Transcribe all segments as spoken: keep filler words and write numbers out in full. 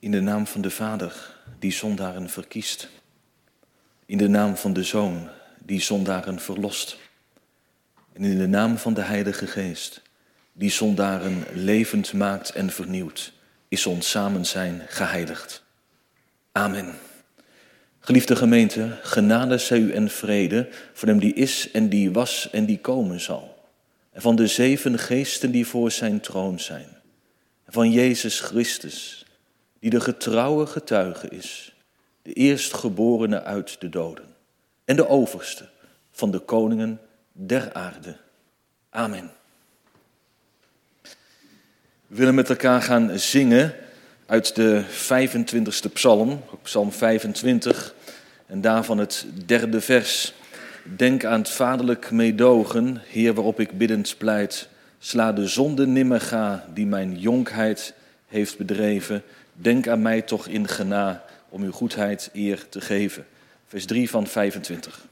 In de naam van de Vader, die zondaren verkiest. In de naam van de Zoon, die zondaren verlost. En in de naam van de Heilige Geest, die zondaren levend maakt en vernieuwt, is ons samenzijn geheiligd. Amen. Geliefde gemeente, genade zij u en vrede van hem die is en die was en die komen zal. En van de zeven geesten die voor zijn troon zijn. En van Jezus Christus, die de getrouwe getuige is, de eerstgeborene uit de doden en de overste van de koningen der aarde. Amen. We willen met elkaar gaan zingen uit de vijfentwintigste psalm, psalm vijfentwintig, en daarvan het derde vers. Denk aan het vaderlijk meedogen, Heer, waarop ik biddend pleit. Sla de zonde nimmer ga, die mijn jonkheid heeft bedreven. Denk aan mij toch in gena, om uw goedheid eer te geven. Vers drie van vijfentwintig.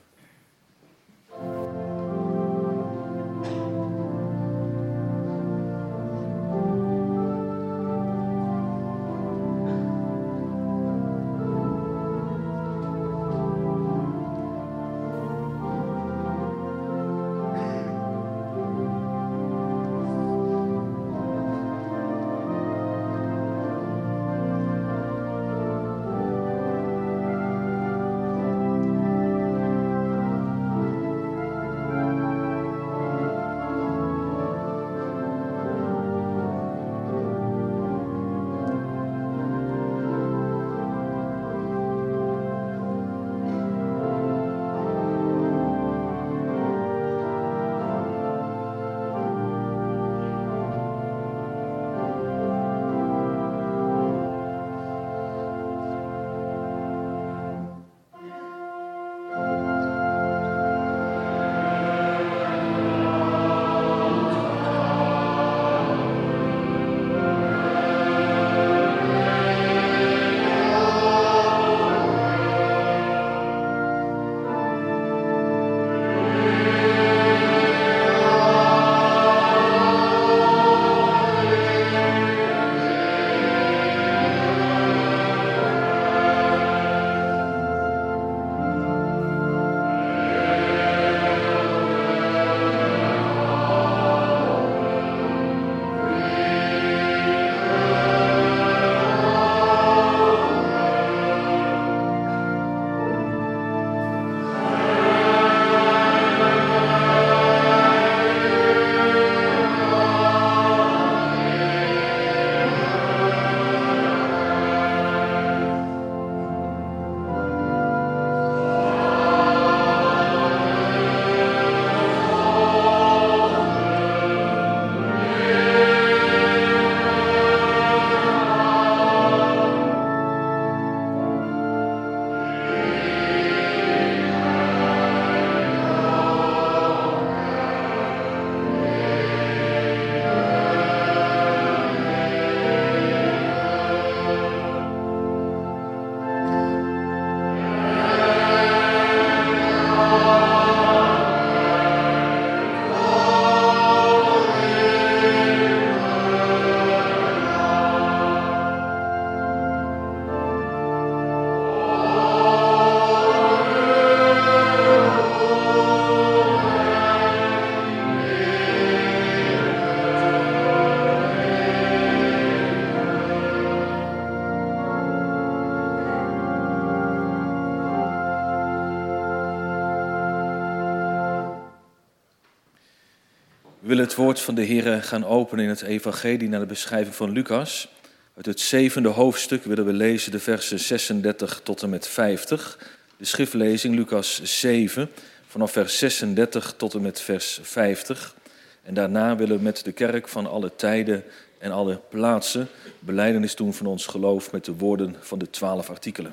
We willen het woord van de Heer gaan openen in het evangelie naar de beschrijving van Lucas. Uit het zevende hoofdstuk willen we lezen de versen zesendertig tot en met vijftig. De schriftlezing Lucas zeven, vanaf vers zesendertig tot en met vers vijftig. En daarna willen we met de kerk van alle tijden en alle plaatsen belijdenis doen van ons geloof met de woorden van de twaalf artikelen.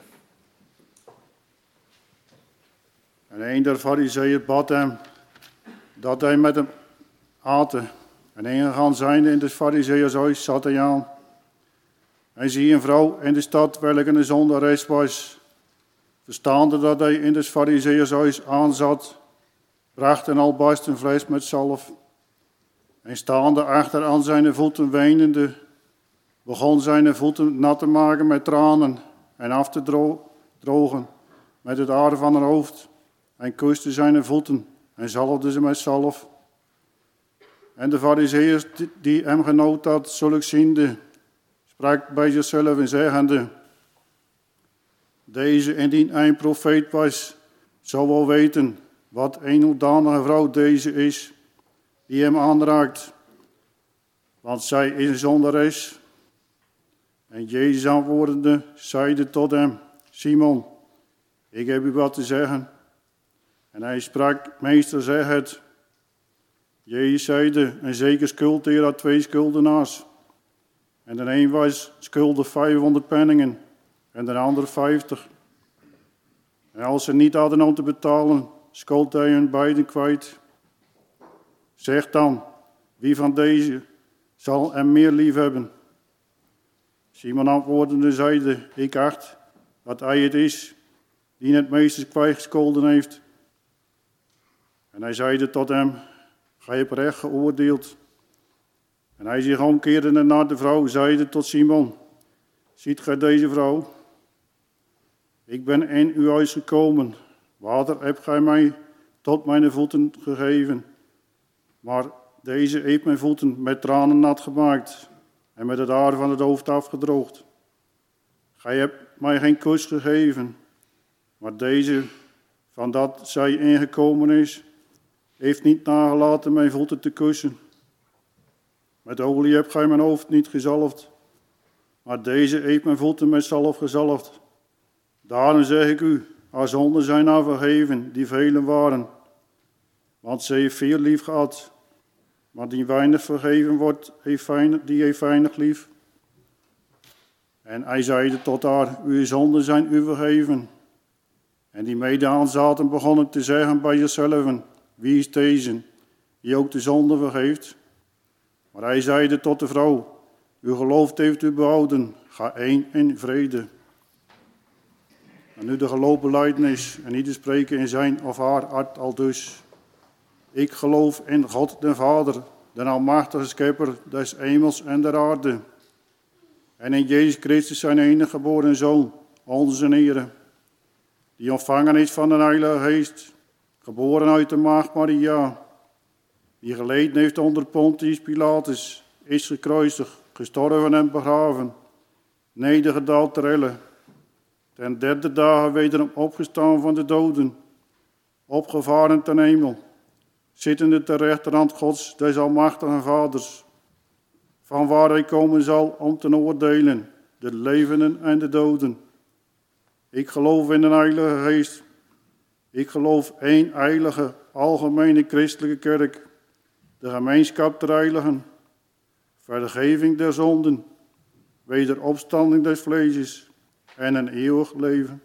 En een der fariseeën bad hem dat hij met hem aten. En ingegaan zijnde in de fariseeërshuis zat hij aan. Hij zie een vrouw in de stad, welke een zondares was. Verstaande dat hij in de fariseeërshuis aanzat, bracht een albasten fles met zalf. En staande achter aan zijn voeten weenende, begon zijn voeten nat te maken met tranen en af te dro- drogen met het haar van haar hoofd. En kuste zijn voeten en zalfde ze met zalf. En de farizeeërs die hem genoot had, zulk ziende, sprak bij zichzelf en zeggende: deze indien hij een profeet was, zou wel weten wat een hoedanige vrouw deze is, die hem aanraakt. Want zij is een zondares. En Jezus antwoordende, zeide tot hem: Simon, ik heb u wat te zeggen. En hij sprak: meester, zeg het. Jezus zeide: een zeker schuldheer had twee schuldenaars. En de een was schuldig vijfhonderd penningen en de ander vijftig. En als ze niet hadden om te betalen, schold hij hun beiden kwijt. Zeg dan, wie van deze zal hem meer lief hebben? Simon antwoordende zeide: ik acht dat hij het is die het meeste kwijtgescholden heeft. En hij zeide tot hem: gij hebt recht geoordeeld. En hij zich omkeerde naar de vrouw, zeide tot Simon: ziet gij deze vrouw? Ik ben in uw huis gekomen. Water hebt gij mij tot mijn voeten gegeven. Maar deze heeft mijn voeten met tranen nat gemaakt en met het haar van het hoofd afgedroogd. Gij hebt mij geen kus gegeven, maar deze, van dat zij ingekomen is, heeft niet nagelaten mijn voeten te kussen. Met olie hebt gij mijn hoofd niet gezalfd, maar deze heeft mijn voeten met zalf gezalfd. Daarom zeg ik u, haar zonden zijn haar vergeven, die velen waren. Want ze heeft veel lief gehad, maar die weinig vergeven wordt, heeft weinig, die heeft weinig lief. En hij zeide tot haar: uw zonden zijn u vergeven. En die mede aanzaten begonnen te zeggen bij zichzelf: wie is deze, die ook de zonde vergeeft? Maar hij zeide tot de vrouw: uw geloof heeft u behouden, ga heen in vrede. En nu de geloofbelijdenis en niet te spreken in zijn of haar hart aldus. Ik geloof in God den Vader, de almachtige schepper des hemels en der aarde. En in Jezus Christus zijn enige geboren Zoon, onze Heer, die ontvangen is van de Heilige Geest, geboren uit de maagd Maria, die geleden heeft onder Pontius Pilatus, is gekruisigd, gestorven en begraven, nedergedaald ter helle, ten derde dagen wederom opgestaan van de doden, opgevaren ten hemel, zittende ter rechterhand Gods des almachtigen Vaders, van waar hij komen zal om te oordelen, de levenden en de doden. Ik geloof in de Heilige Geest. Ik geloof één heilige, algemene christelijke kerk, de gemeenschap der heiligen, vergeving der zonden, wederopstanding des vleesjes en een eeuwig leven.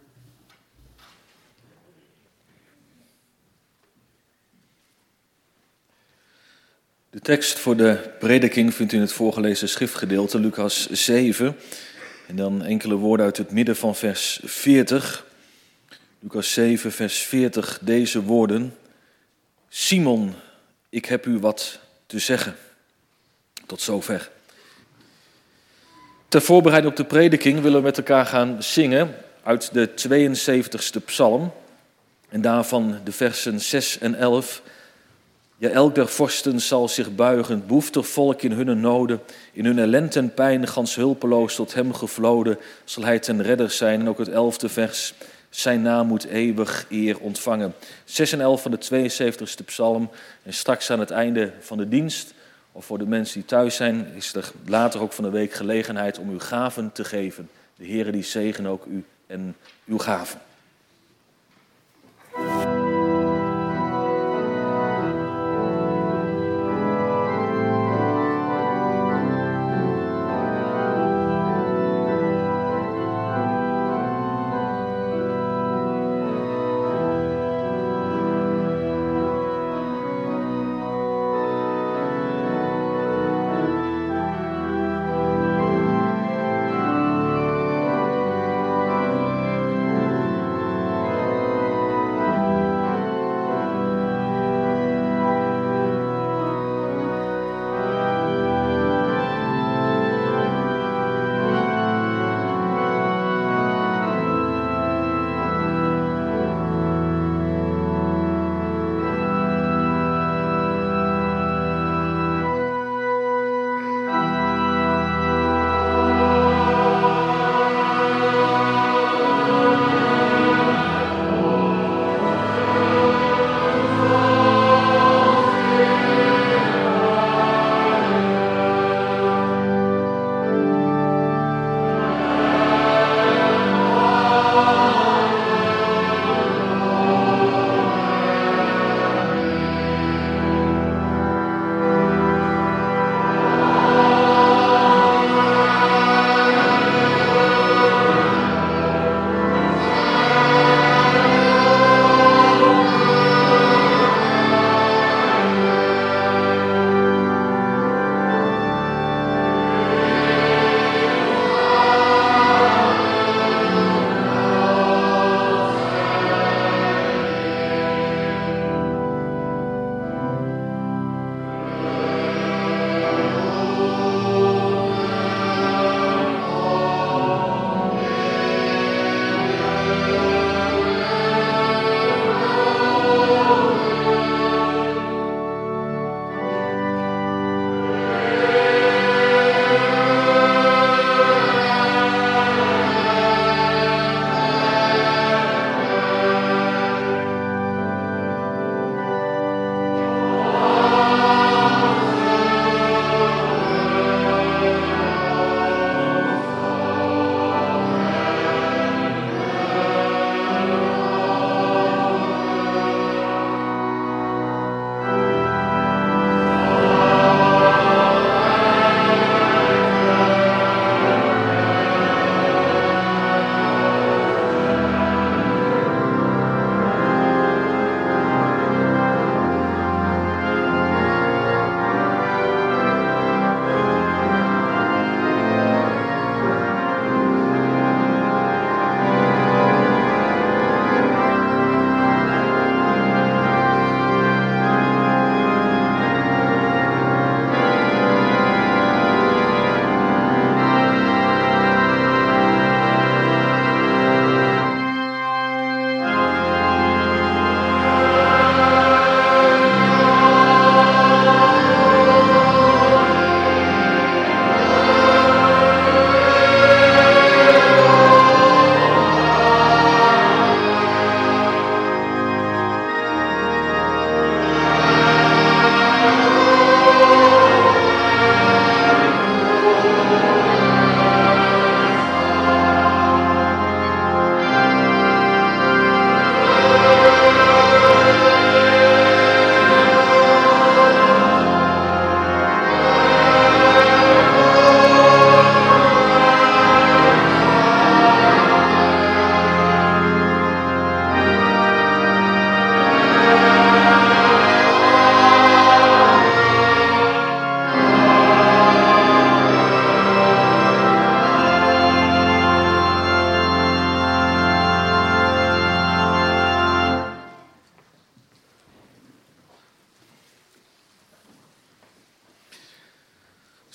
De tekst voor de prediking vindt u in het voorgelezen schriftgedeelte, Lucas zeven. En dan enkele woorden uit het midden van vers veertig. Lucas zeven, vers veertig, deze woorden: Simon, ik heb u wat te zeggen. Tot zover. Ter voorbereiding op de prediking willen we met elkaar gaan zingen uit de tweeënzeventigste psalm. En daarvan de versen zes en elf. Ja, elk der vorsten zal zich buigen, behoeftig volk in hun noden, in hun ellende en pijn, gans hulpeloos tot hem gevloden, zal hij ten redder zijn. En ook het elfde vers, zijn naam moet eeuwig eer ontvangen. zes en elf van de tweeënzeventigste psalm. En straks aan het einde van de dienst, of voor de mensen die thuis zijn, is er later ook van de week gelegenheid om uw gaven te geven. De Heere die zegen ook u en uw gaven.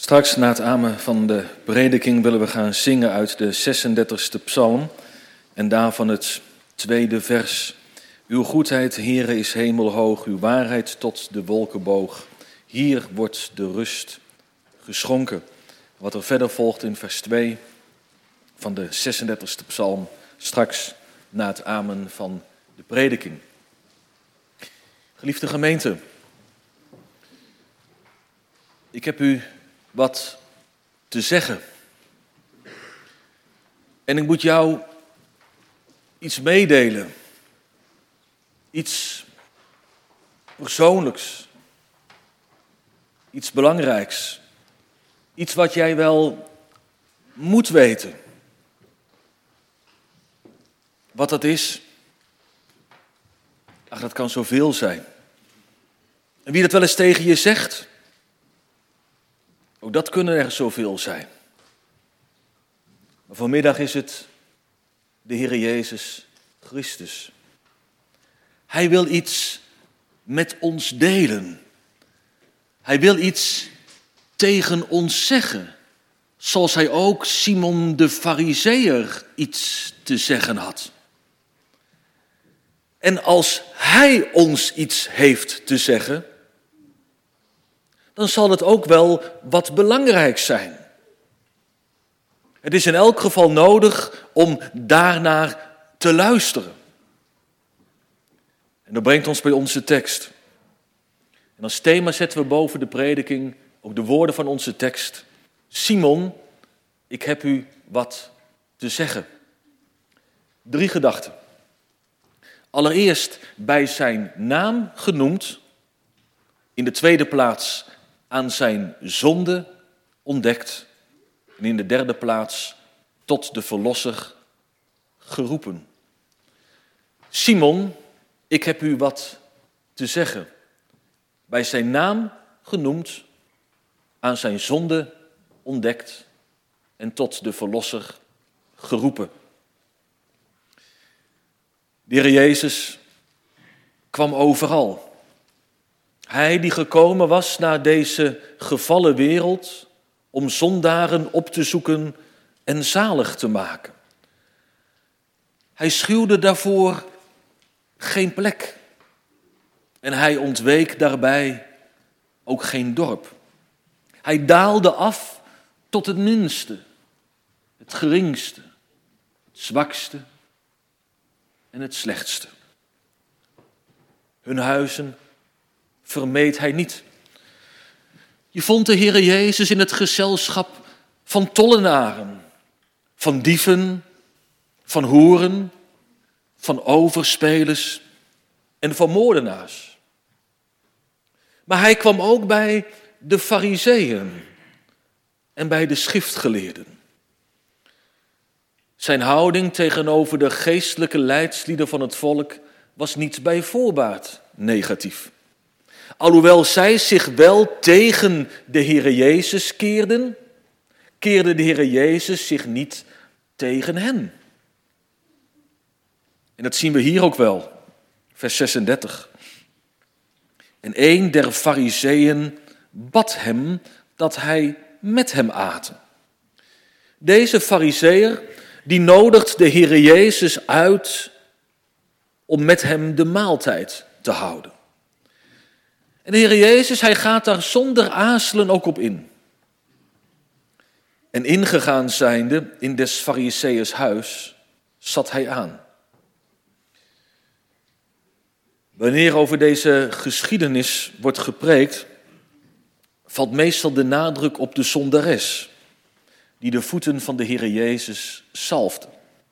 Straks na het amen van de prediking willen we gaan zingen uit de zesendertigste psalm en daarvan het tweede vers. Uw goedheid, Heere, is hemelhoog, uw waarheid tot de wolken boog. Hier wordt de rust geschonken. Wat er verder volgt in vers twee van de zesendertigste psalm, straks na het amen van de prediking. Geliefde gemeente, ik heb u wat te zeggen. En ik moet jou iets meedelen. Iets persoonlijks. Iets belangrijks. Iets wat jij wel moet weten. Wat dat is? Ach, dat kan zoveel zijn. En wie dat wel eens tegen je zegt? Ook dat kunnen er zoveel zijn. Maar vanmiddag is het de Heer Jezus Christus. Hij wil iets met ons delen. Hij wil iets tegen ons zeggen. Zoals hij ook Simon de Farizeeër iets te zeggen had. En als hij ons iets heeft te zeggen, dan zal het ook wel wat belangrijk zijn. Het is in elk geval nodig om daarnaar te luisteren. En dat brengt ons bij onze tekst. En als thema zetten we boven de prediking ook de woorden van onze tekst. Simon, ik heb u wat te zeggen. Drie gedachten. Allereerst bij zijn naam genoemd. In de tweede plaats aan zijn zonde ontdekt. En in de derde plaats tot de Verlosser geroepen. Simon, ik heb u wat te zeggen. Bij zijn naam genoemd, aan zijn zonde ontdekt en tot de Verlosser geroepen. De Heer Jezus kwam overal. Hij die gekomen was naar deze gevallen wereld om zondaren op te zoeken en zalig te maken. Hij schuwde daarvoor geen plek. En hij ontweek daarbij ook geen dorp. Hij daalde af tot het minste, het geringste, het zwakste en het slechtste. Hun huizen vermeed hij niet. Je vond de Heere Jezus in het gezelschap van tollenaren, van dieven, van hoeren, van overspelers en van moordenaars. Maar hij kwam ook bij de Farizeeën en bij de schriftgeleerden. Zijn houding tegenover de geestelijke leidslieden van het volk was niet bij voorbaat negatief. Alhoewel zij zich wel tegen de Heere Jezus keerden, keerde de Heere Jezus zich niet tegen hen. En dat zien we hier ook wel, vers zesendertig. En een der Farizeeën bad hem dat hij met hem aten. Deze Farizeeër die nodigt de Heere Jezus uit om met hem de maaltijd te houden. En de Heere Jezus, hij gaat daar zonder aarzelen ook op in. En ingegaan zijnde in des Farizeeërs huis, zat hij aan. Wanneer over deze geschiedenis wordt gepreekt, valt meestal de nadruk op de zondares, die de voeten van de Heere Jezus zalfde.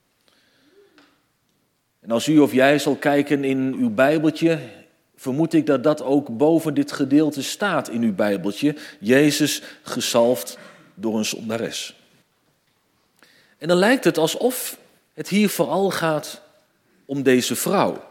En als u of jij zal kijken in uw Bijbeltje, vermoed ik dat dat ook boven dit gedeelte staat in uw Bijbeltje. Jezus gezalfd door een zondares. En dan lijkt het alsof het hier vooral gaat om deze vrouw.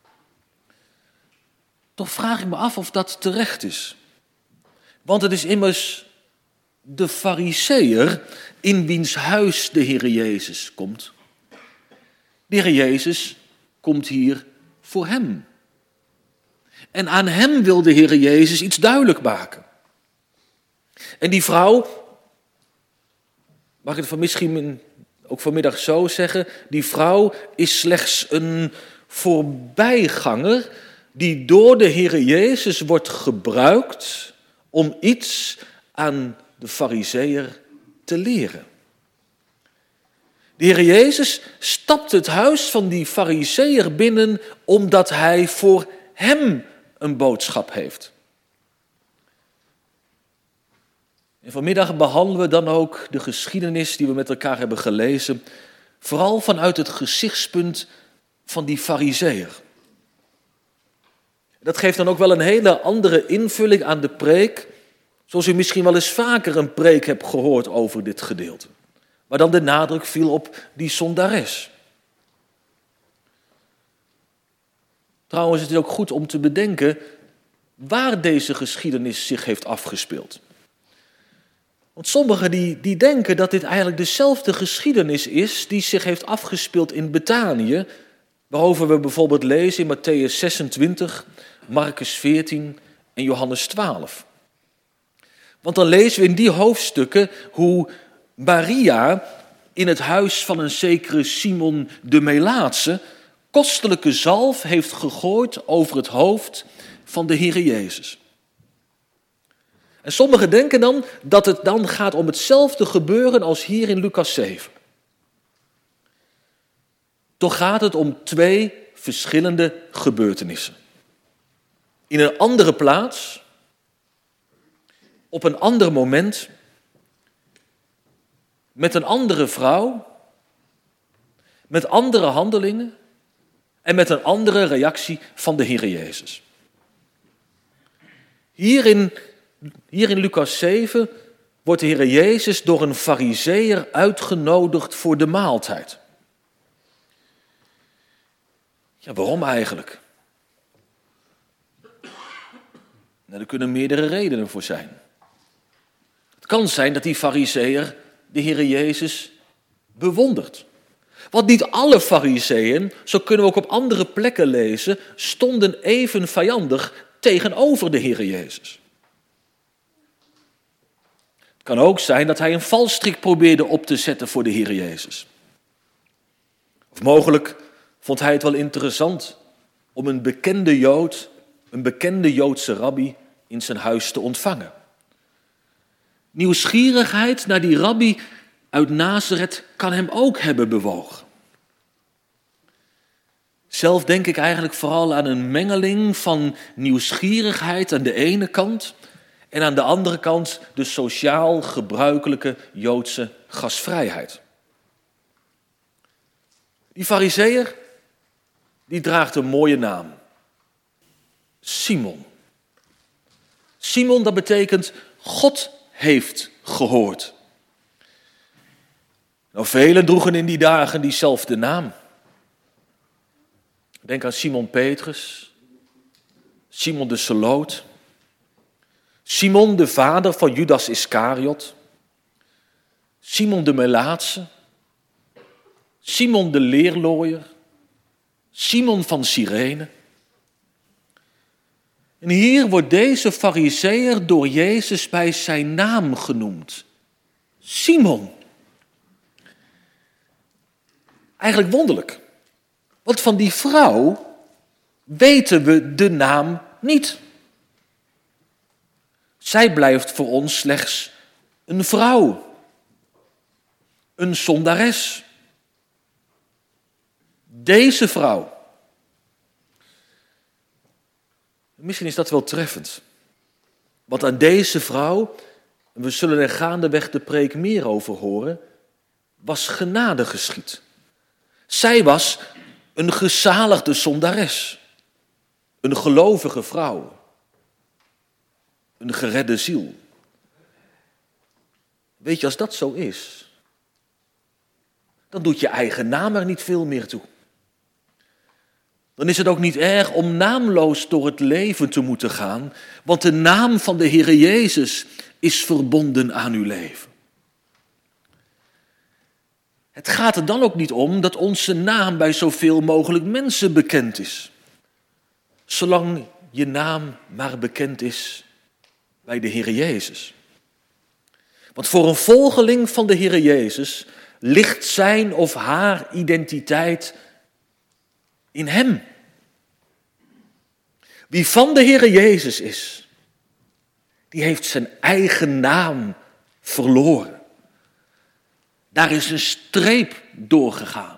Toch vraag ik me af of dat terecht is. Want het is immers de Farizeeër in wiens huis de Heere Jezus komt. De Heere Jezus komt hier voor hem. En aan hem wil de Heere Jezus iets duidelijk maken. En die vrouw, Mag ik het van misschien ook vanmiddag zo zeggen? Die vrouw is slechts een voorbijganger die door de Heere Jezus wordt gebruikt om iets aan de Farizeeër te leren. De Heere Jezus stapt het huis van die Farizeeër binnen omdat hij voor hem een boodschap heeft. En vanmiddag behandelen we dan ook de geschiedenis die we met elkaar hebben gelezen, vooral vanuit het gezichtspunt van die Farizeeër. Dat geeft dan ook wel een hele andere invulling aan de preek, zoals u misschien wel eens vaker een preek hebt gehoord over dit gedeelte, waar dan de nadruk viel op die zondares. Trouwens is het ook goed om te bedenken waar deze geschiedenis zich heeft afgespeeld. Want sommigen die, die denken dat dit eigenlijk dezelfde geschiedenis is die zich heeft afgespeeld in Betanië, waarover we bijvoorbeeld lezen in Mattheüs zesentwintig, Marcus veertien en Johannes twaalf. Want dan lezen we in die hoofdstukken hoe Maria in het huis van een zekere Simon de Melaatse kostelijke zalf heeft gegooid over het hoofd van de Heere Jezus. En sommigen denken dan dat het dan gaat om hetzelfde gebeuren als hier in Lucas zeven. Toch gaat het om twee verschillende gebeurtenissen. In een andere plaats, op een ander moment, met een andere vrouw, met andere handelingen en met een andere reactie van de Heere Jezus. Hier in, hier in Lucas zeven wordt de Heere Jezus door een Farizeeër uitgenodigd voor de maaltijd. Ja, waarom eigenlijk? Nou, er kunnen meerdere redenen voor zijn. Het kan zijn dat die Farizeeër de Heere Jezus bewondert. Want niet alle Farizeeën, zo kunnen we ook op andere plekken lezen, stonden even vijandig tegenover de Heere Jezus. Het kan ook zijn dat hij een valstrik probeerde op te zetten voor de Heere Jezus. Of mogelijk vond hij het wel interessant om een bekende Jood, een bekende Joodse rabbi in zijn huis te ontvangen. Nieuwsgierigheid naar die rabbi uit Nazareth kan hem ook hebben bewogen. Zelf denk ik eigenlijk vooral aan een mengeling van nieuwsgierigheid aan de ene kant en aan de andere kant de sociaal gebruikelijke Joodse gastvrijheid. Die Farizeeër, die draagt een mooie naam. Simon. Simon, dat betekent God heeft gehoord. Nou, velen droegen in die dagen diezelfde naam. Denk aan Simon Petrus, Simon de Zeloot, Simon de vader van Judas Iskariot, Simon de Melaatse, Simon de leerlooier, Simon van Cyrene. En hier wordt deze Farizeeër door Jezus bij zijn naam genoemd. Simon. Eigenlijk wonderlijk. Want van die vrouw weten we de naam niet. Zij blijft voor ons slechts een vrouw. Een zondares. Deze vrouw. Misschien is dat wel treffend. Want aan deze vrouw, en we zullen er gaandeweg de preek meer over horen, was genade geschied. Zij was een gezaligde zondares. Een gelovige vrouw. Een geredde ziel. Weet je, als dat zo is, dan doet je eigen naam er niet veel meer toe. Dan is het ook niet erg om naamloos door het leven te moeten gaan, want de naam van de Heere Jezus is verbonden aan uw leven. Het gaat er dan ook niet om dat onze naam bij zoveel mogelijk mensen bekend is. Zolang je naam maar bekend is bij de Heere Jezus. Want voor een volgeling van de Heere Jezus ligt zijn of haar identiteit in hem. Wie van de Heere Jezus is, die heeft zijn eigen naam verloren. Daar is een streep doorgegaan.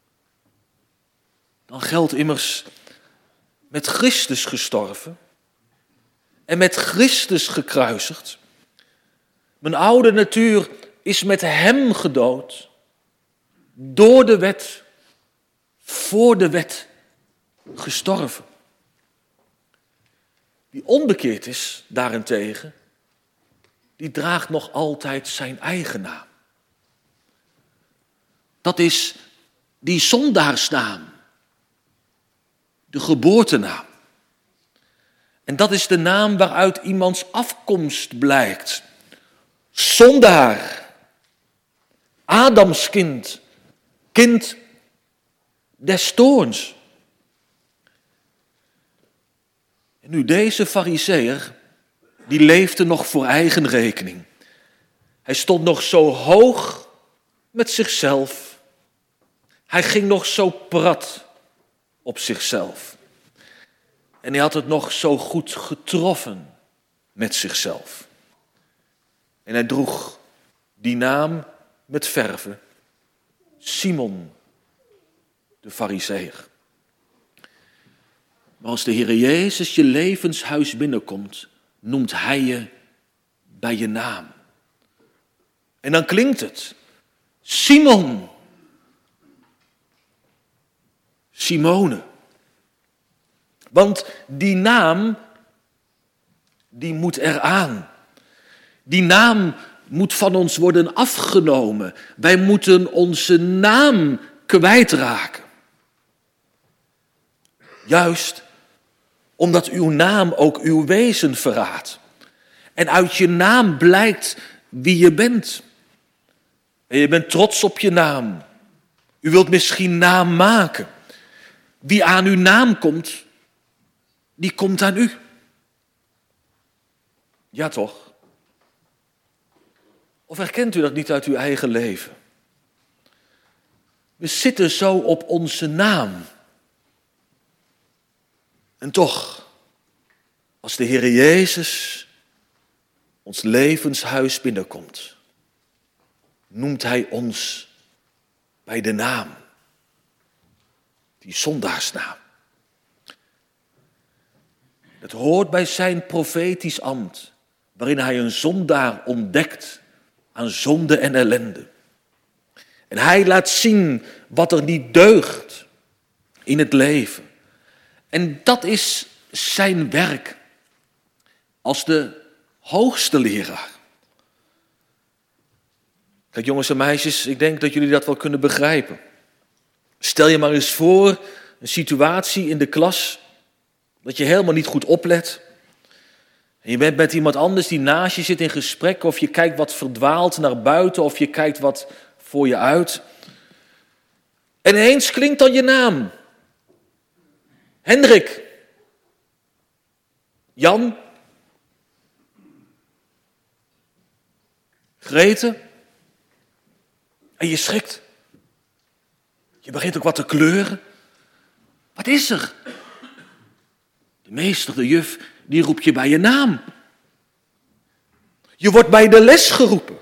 Dan geldt immers met Christus gestorven en met Christus gekruisigd. Mijn oude natuur is met hem gedood, door de wet, voor de wet gestorven. Wie onbekeerd is, daarentegen, die draagt nog altijd zijn eigen naam. Dat is die zondaarsnaam, de geboortenaam. En dat is de naam waaruit iemands afkomst blijkt. Zondaar, Adams kind, kind des toorns. En nu deze Farizeeër, die leefde nog voor eigen rekening. Hij stond nog zo hoog met zichzelf. Hij ging nog zo prat op zichzelf. En hij had het nog zo goed getroffen met zichzelf. En hij droeg die naam met verve, Simon de Farizeeër. Maar als de Heere Jezus je levenshuis binnenkomt, noemt hij je bij je naam. En dan klinkt het, Simon, Simone. Want die naam, die moet eraan. Die naam moet van ons worden afgenomen. Wij moeten onze naam kwijtraken. Juist omdat uw naam ook uw wezen verraadt. En uit je naam blijkt wie je bent. En je bent trots op je naam. U wilt misschien naam maken. Wie aan uw naam komt, die komt aan u. Ja toch? Of herkent u dat niet uit uw eigen leven? We zitten zo op onze naam. En toch, als de Heere Jezus ons levenshuis binnenkomt, noemt hij ons bij de naam. Die zondaarsnaam. Het hoort bij zijn profetisch ambt, waarin hij een zondaar ontdekt aan zonde en ellende. En hij laat zien wat er niet deugt in het leven. En dat is zijn werk als de hoogste leraar. Kijk jongens en meisjes, ik denk dat jullie dat wel kunnen begrijpen. Stel je maar eens voor een situatie in de klas dat je helemaal niet goed oplet. En je bent met iemand anders die naast je zit in gesprek, of je kijkt wat verdwaald naar buiten, of je kijkt wat voor je uit. En ineens klinkt dan je naam. Hendrik. Jan. Grete. En je schrikt. Je begint ook wat te kleuren. Wat is er? De meester, de juf, die roept je bij je naam. Je wordt bij de les geroepen.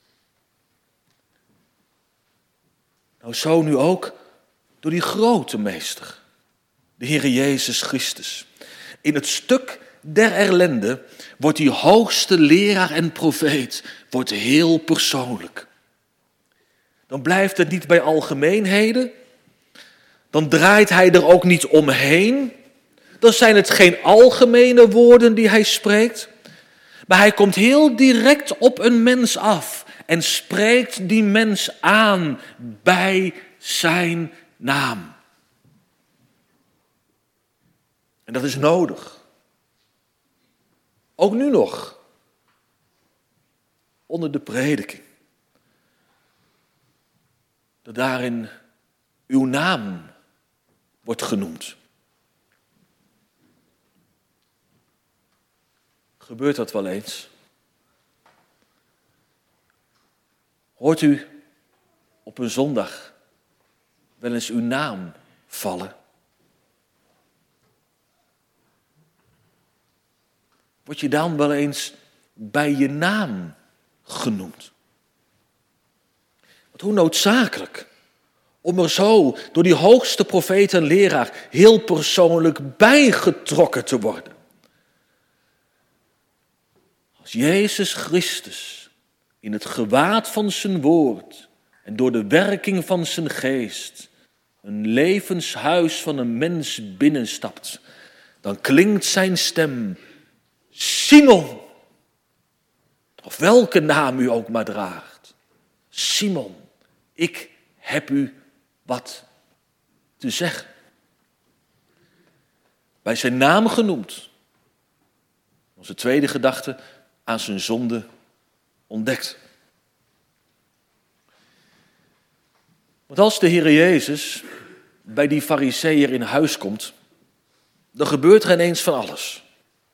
Nou, zo nu ook door die grote meester, de Heere Jezus Christus. In het stuk der ellende wordt die hoogste leraar en profeet wordt heel persoonlijk. Dan blijft het niet bij algemeenheden. Dan draait hij er ook niet omheen. Dan zijn het geen algemene woorden die hij spreekt. Maar hij komt heel direct op een mens af en spreekt die mens aan bij zijn naam. En dat is nodig. Ook nu nog. Onder de prediking. Dat daarin uw naam wordt genoemd. Gebeurt dat wel eens? Hoort u op een zondag wel eens uw naam vallen? Word je dan wel eens bij je naam genoemd? Want hoe noodzakelijk om er zo door die hoogste profeet en leraar heel persoonlijk bijgetrokken te worden. Als Jezus Christus in het gewaad van zijn woord en door de werking van zijn geest een levenshuis van een mens binnenstapt, dan klinkt zijn stem: Simon, of welke naam u ook maar draagt. Simon, ik heb u wat te zeggen. Bij zijn naam genoemd. Onze tweede gedachte, aan zijn zonde ontdekt. Want als de Heer Jezus bij die Farizeeër in huis komt, dan gebeurt er ineens van alles.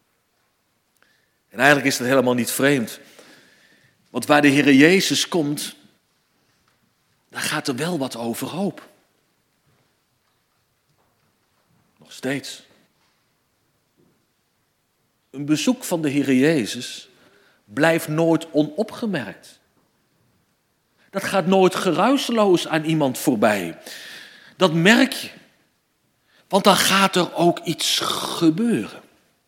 En eigenlijk is dat helemaal niet vreemd. Want waar de Heer Jezus komt, daar gaat er wel wat overhoop. Nog steeds. Een bezoek van de Heer Jezus blijft nooit onopgemerkt. Dat gaat nooit geruisloos aan iemand voorbij. Dat merk je. Want dan gaat er ook iets gebeuren.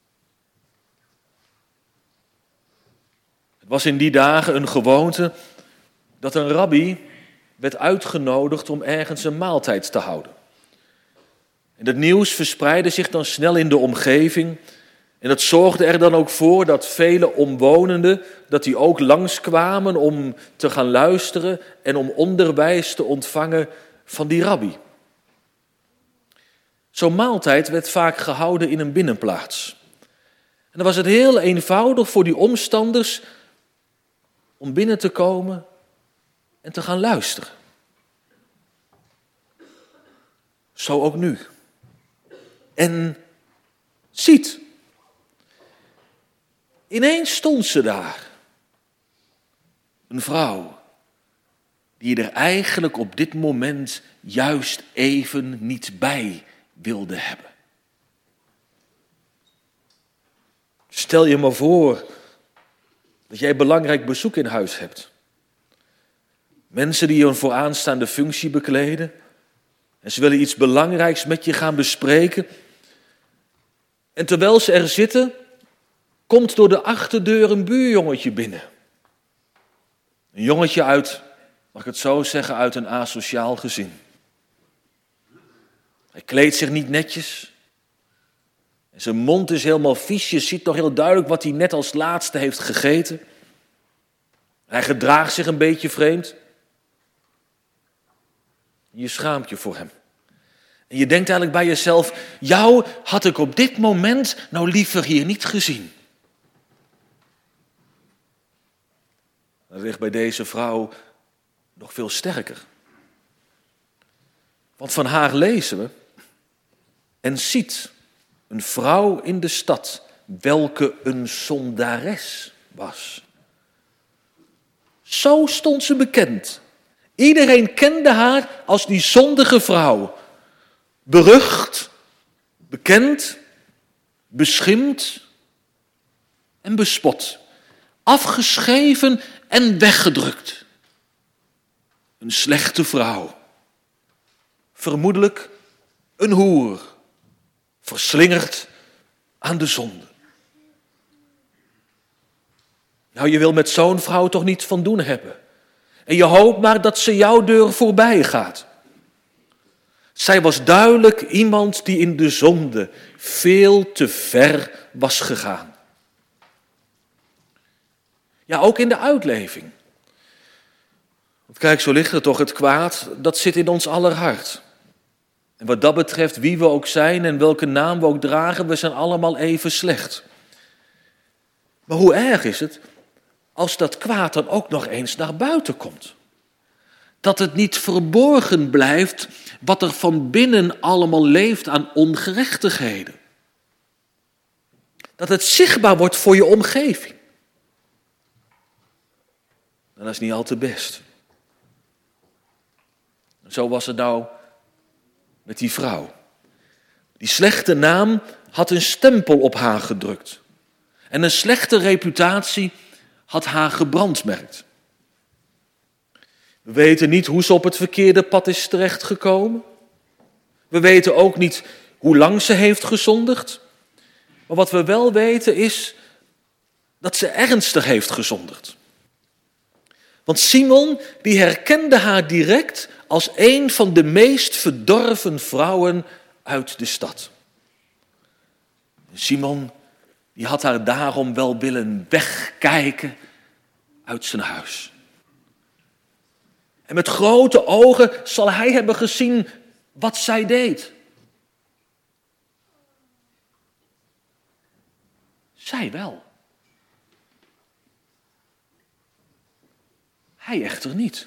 Het was in die dagen een gewoonte dat een rabbi werd uitgenodigd om ergens een maaltijd te houden. En dat nieuws verspreidde zich dan snel in de omgeving. En dat zorgde er dan ook voor dat vele omwonenden, dat die ook langskwamen om te gaan luisteren en om onderwijs te ontvangen van die rabbi. Zo'n maaltijd werd vaak gehouden in een binnenplaats. En dan was het heel eenvoudig voor die omstanders om binnen te komen en te gaan luisteren. Zo ook nu. En ziet, ineens stond ze daar. Een vrouw die er eigenlijk op dit moment juist even niet bij wilde hebben. Stel je maar voor dat jij belangrijk bezoek in huis hebt. Mensen die een vooraanstaande functie bekleden. En ze willen iets belangrijks met je gaan bespreken. En terwijl ze er zitten, komt door de achterdeur een buurjongetje binnen. Een jongetje uit, mag ik het zo zeggen, uit een asociaal gezin. Hij kleedt zich niet netjes. En zijn mond is helemaal vies. Je ziet nog heel duidelijk wat hij net als laatste heeft gegeten. Hij gedraagt zich een beetje vreemd. Je schaamt je voor hem. En je denkt eigenlijk bij jezelf, jou had ik op dit moment nou liever hier niet gezien. Dat ligt bij deze vrouw nog veel sterker. Want van haar lezen we: en ziet een vrouw in de stad, welke een zondares was. Zo stond ze bekend. Iedereen kende haar als die zondige vrouw. Berucht, bekend, beschimd en bespot. Afgeschreven en weggedrukt. Een slechte vrouw. Vermoedelijk een hoer. Verslingerd aan de zonde. Nou, je wil met zo'n vrouw toch niet van doen hebben. En je hoopt maar dat ze jouw deur voorbij gaat. Zij was duidelijk iemand die in de zonde veel te ver was gegaan. Ja, ook in de uitleving. Want kijk, zo ligt er toch, het kwaad, dat zit in ons aller hart. En wat dat betreft, wie we ook zijn en welke naam we ook dragen, we zijn allemaal even slecht. Maar hoe erg is het als dat kwaad dan ook nog eens naar buiten komt? Dat het niet verborgen blijft wat er van binnen allemaal leeft aan ongerechtigheden. Dat het zichtbaar wordt voor je omgeving. En dat is niet al te best. Zo was het nou met die vrouw. Die slechte naam had een stempel op haar gedrukt. En een slechte reputatie had haar gebrandmerkt. We weten niet hoe ze op het verkeerde pad is terechtgekomen. We weten ook niet hoe lang ze heeft gezondigd. Maar wat we wel weten is dat ze ernstig heeft gezondigd. Want Simon die herkende haar direct als een van de meest verdorven vrouwen uit de stad. Simon die had haar daarom wel willen wegkijken uit zijn huis. En met grote ogen zal hij hebben gezien wat zij deed. Zij wel. Hij echter niet.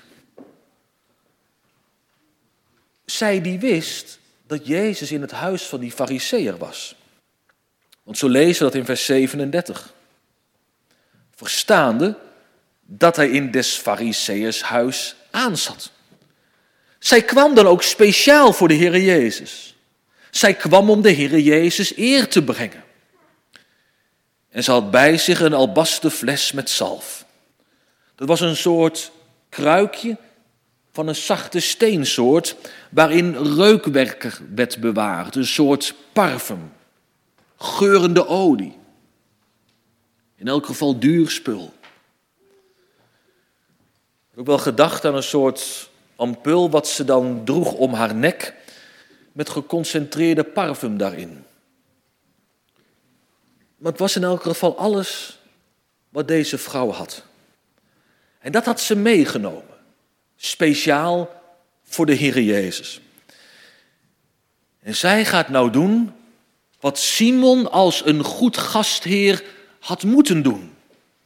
Zij die wist dat Jezus in het huis van die Farizeeër was. Want zo lezen we dat in vers zevenendertig. Verstaande dat hij in des Farizeeërs huis aanzat. Zij kwam dan ook speciaal voor de Heere Jezus. Zij kwam om de Heere Jezus eer te brengen. En ze had bij zich een albasten fles met zalf. Dat was een soort kruikje van een zachte steensoort waarin reukwerk werd bewaard. Een soort parfum, geurende olie. In elk geval duur spul. Ik heb ook wel gedacht aan een soort ampul wat ze dan droeg om haar nek met geconcentreerde parfum daarin. Maar het was in elk geval alles wat deze vrouw had. En dat had ze meegenomen. Speciaal voor de Heere Jezus. En zij gaat nou doen wat Simon als een goed gastheer had moeten doen.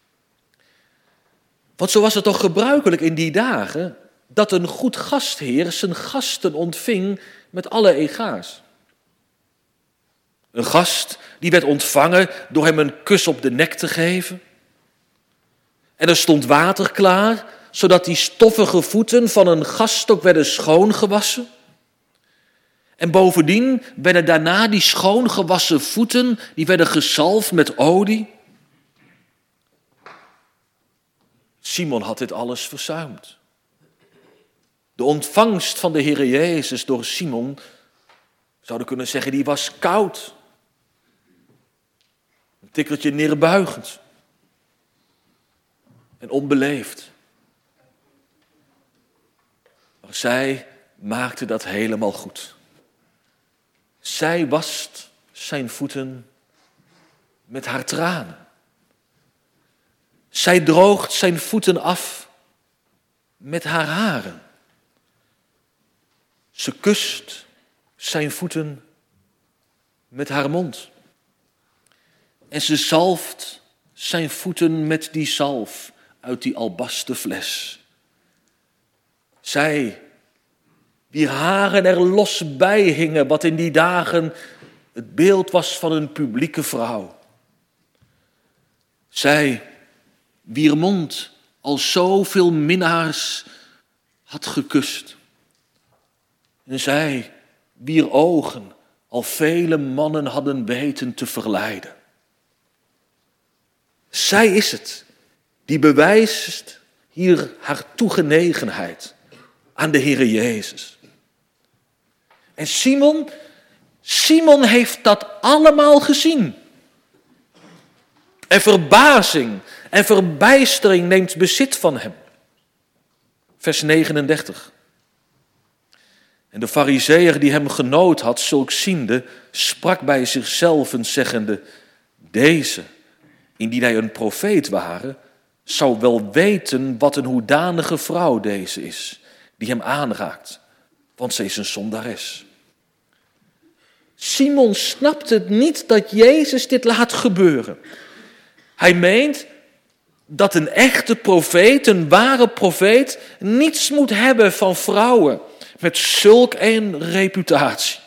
Want zo was het toch gebruikelijk in die dagen dat een goed gastheer zijn gasten ontving met alle ega's. Een gast die werd ontvangen door hem een kus op de nek te geven. En er stond water klaar, zodat die stoffige voeten van een gast ook werden schoongewassen. En bovendien werden daarna die schoongewassen voeten, die werden gezalfd met olie. Simon had dit alles verzuimd. De ontvangst van de Heere Jezus door Simon, zouden kunnen zeggen, die was koud. Een tikkeltje neerbuigend. En onbeleefd. Maar zij maakte dat helemaal goed. Zij wast zijn voeten met haar tranen. Zij droogt zijn voeten af met haar haren. Ze kust zijn voeten met haar mond. En ze zalft zijn voeten met die zalf uit die albasten fles. Zij, wier haren er los bij hingen, wat in die dagen het beeld was van een publieke vrouw. Zij, wier mond al zoveel minnaars had gekust. En zij, wier ogen al vele mannen hadden weten te verleiden. Zij is het die bewijst hier haar toegenegenheid aan de Heere Jezus. En Simon, Simon heeft dat allemaal gezien. En verbazing en verbijstering neemt bezit van hem. Vers negenendertig. En de Farizeeër die hem genood had, zulks ziende, sprak bij zichzelf zeggende, deze, indien hij een profeet ware, zou wel weten wat een hoedanige vrouw deze is, die hem aanraakt, want ze is een zondares. Simon snapt het niet dat Jezus dit laat gebeuren. Hij meent dat een echte profeet, een ware profeet, niets moet hebben van vrouwen met zulk een reputatie.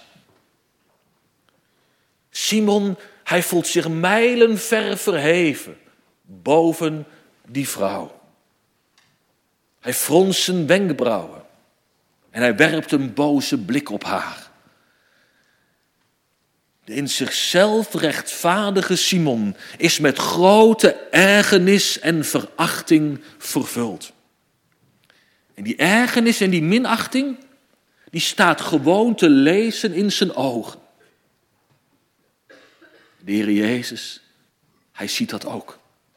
Simon, hij voelt zich mijlenver verheven boven die vrouw. Hij fronst zijn wenkbrauwen. En hij werpt een boze blik op haar. De in zichzelf rechtvaardige Simon is met grote ergernis en verachting vervuld. En die ergernis en die minachting, die staat gewoon te lezen in zijn ogen. De Heer Jezus, hij ziet dat ook.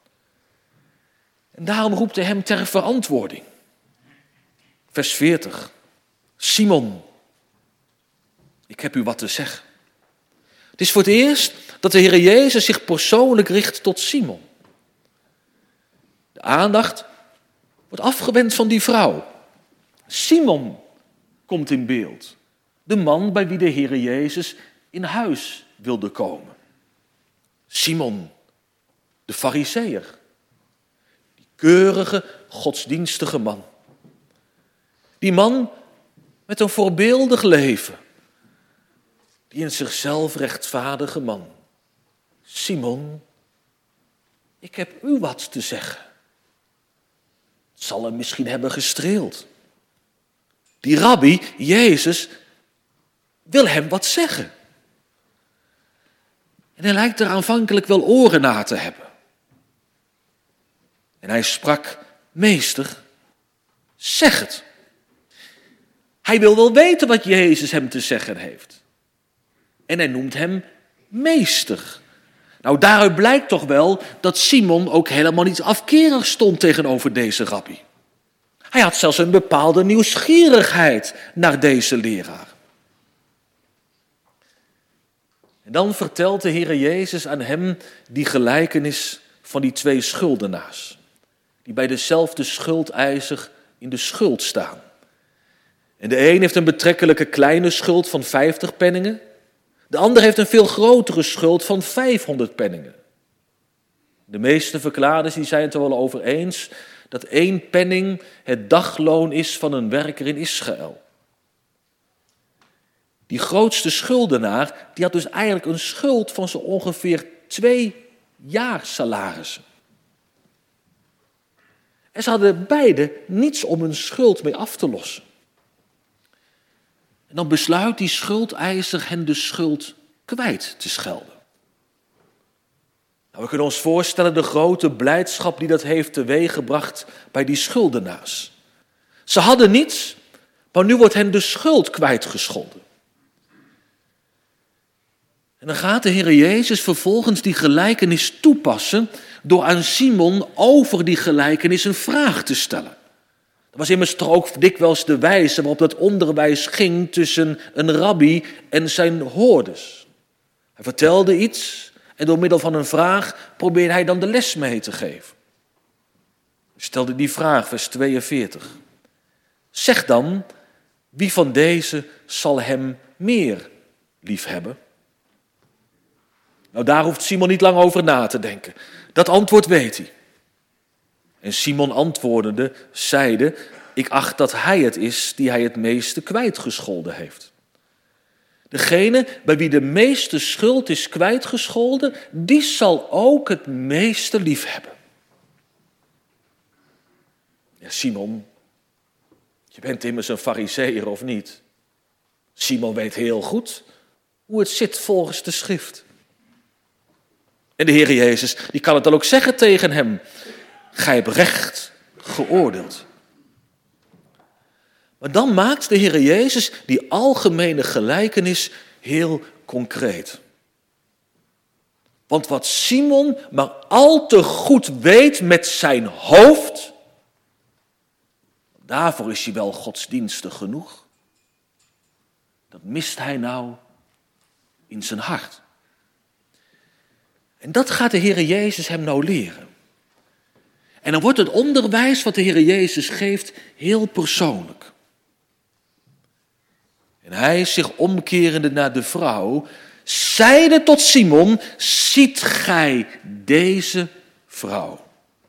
En daarom roept hij hem ter verantwoording. Vers veertig. Simon, ik heb u wat te zeggen. Het is voor het eerst dat de Heer Jezus zich persoonlijk richt tot Simon. De aandacht wordt afgewend van die vrouw. Simon komt in beeld. De man bij wie de Heer Jezus in huis wilde komen. Simon, de Farizeeër. Die keurige, godsdienstige man. Die man met een voorbeeldig leven. Die in zichzelf rechtvaardige man. Simon, ik heb u wat te zeggen. Het zal hem misschien hebben gestreeld. Die rabbi, Jezus, wil hem wat zeggen. En hij lijkt er aanvankelijk wel oren naar te hebben. En hij sprak, meester, zeg het. Hij wil wel weten wat Jezus hem te zeggen heeft. En hij noemt hem meester. Nou, daaruit blijkt toch wel dat Simon ook helemaal niet afkerig stond tegenover deze rabbi. Hij had zelfs een bepaalde nieuwsgierigheid naar deze leraar. En dan vertelt de Heer Jezus aan hem die gelijkenis van die twee schuldenaars. Die bij dezelfde schuldeiser in de schuld staan. En de een heeft een betrekkelijke kleine schuld van vijftig penningen. De ander heeft een veel grotere schuld van vijfhonderd penningen. De meeste verklaarders die zijn het er wel over eens dat één penning het dagloon is van een werker in Israël. Die grootste schuldenaar, die had dus eigenlijk een schuld van zo ongeveer twee jaar salarissen. En ze hadden beide niets om hun schuld mee af te lossen. En dan besluit die schuldeiser hen de schuld kwijt te schelden. Nou, we kunnen ons voorstellen de grote blijdschap die dat heeft teweeggebracht bij die schuldenaars. Ze hadden niets, maar nu wordt hen de schuld kwijtgescholden. En dan gaat de Heer Jezus vervolgens die gelijkenis toepassen door aan Simon over die gelijkenis een vraag te stellen. Dat was immers toch ook dikwijls de wijze waarop dat onderwijs ging tussen een rabbi en zijn hoorders. Hij vertelde iets en door middel van een vraag probeerde hij dan de les mee te geven. Hij stelde die vraag, vers tweeënveertig. Zeg dan, wie van deze zal hem meer liefhebben? Nou, daar hoeft Simon niet lang over na te denken. Dat antwoord weet hij. En Simon antwoordende, zeide, ik acht dat hij het is die hij het meeste kwijtgescholden heeft. Degene bij wie de meeste schuld is kwijtgescholden, die zal ook het meeste liefhebben. Ja, Simon, je bent immers een Farizeeër of niet? Simon weet heel goed hoe het zit volgens de schrift. En de Heer Jezus, die kan het dan ook zeggen tegen hem. Gij hebt recht geoordeeld. Maar dan maakt de Heer Jezus die algemene gelijkenis heel concreet. Want wat Simon maar al te goed weet met zijn hoofd, daarvoor is hij wel godsdienstig genoeg. Dat mist hij nou in zijn hart. En dat gaat de Heer Jezus hem nou leren. En dan wordt het onderwijs wat de Heer Jezus geeft heel persoonlijk. En hij, zich omkerende naar de vrouw, zeide tot Simon, ziet gij deze vrouw?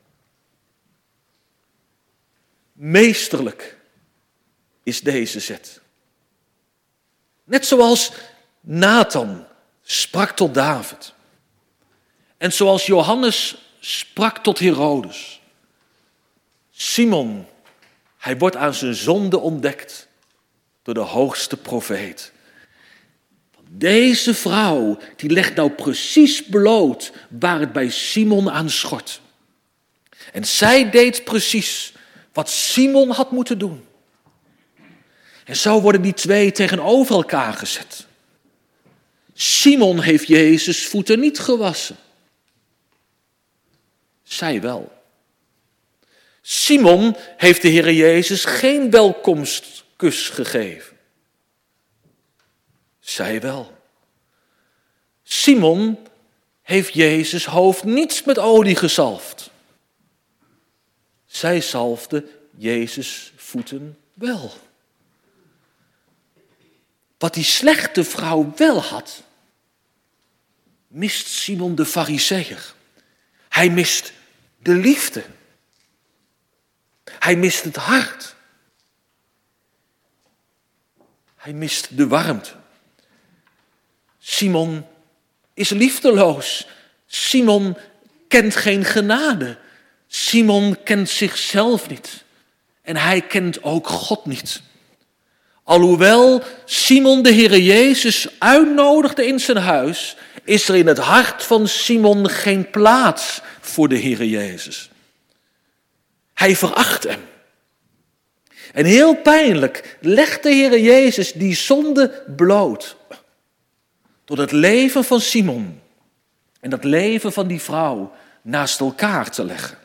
Meesterlijk is deze zet. Net zoals Nathan sprak tot David. En zoals Johannes sprak tot Herodes. Simon, hij wordt aan zijn zonde ontdekt. door de hoogste profeet. Deze vrouw, die legt nou precies bloot waar het bij Simon aan schort. En zij deed precies wat Simon had moeten doen. En zo worden die twee tegenover elkaar gezet. Simon heeft Jezus' voeten niet gewassen. Zij wel. Simon heeft de Heer Jezus geen welkomstkus gegeven. Zij wel. Simon heeft Jezus' hoofd niet met olie gezalfd. Zij zalfde Jezus' voeten wel. Wat die slechte vrouw wel had, mist Simon de Farizeeër. Hij mist de liefde. Hij mist het hart. Hij mist de warmte. Simon is liefdeloos. Simon kent geen genade. Simon kent zichzelf niet. En hij kent ook God niet. Alhoewel Simon de Heere Jezus uitnodigde in zijn huis, is er in het hart van Simon geen plaats voor de Heere Jezus. Hij veracht hem. En heel pijnlijk legt de Heere Jezus die zonde bloot. Door het leven van Simon en het leven van die vrouw naast elkaar te leggen.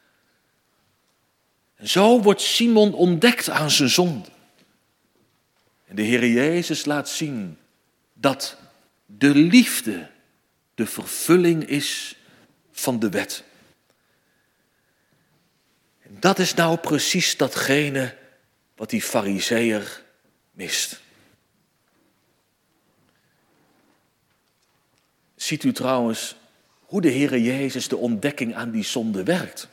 En zo wordt Simon ontdekt aan zijn zonde. En de Heere Jezus laat zien dat de liefde de vervulling is van de wet. En dat is nou precies datgene wat die Farizeeër mist. Ziet u trouwens hoe de Heere Jezus de ontdekking aan die zonde werkt?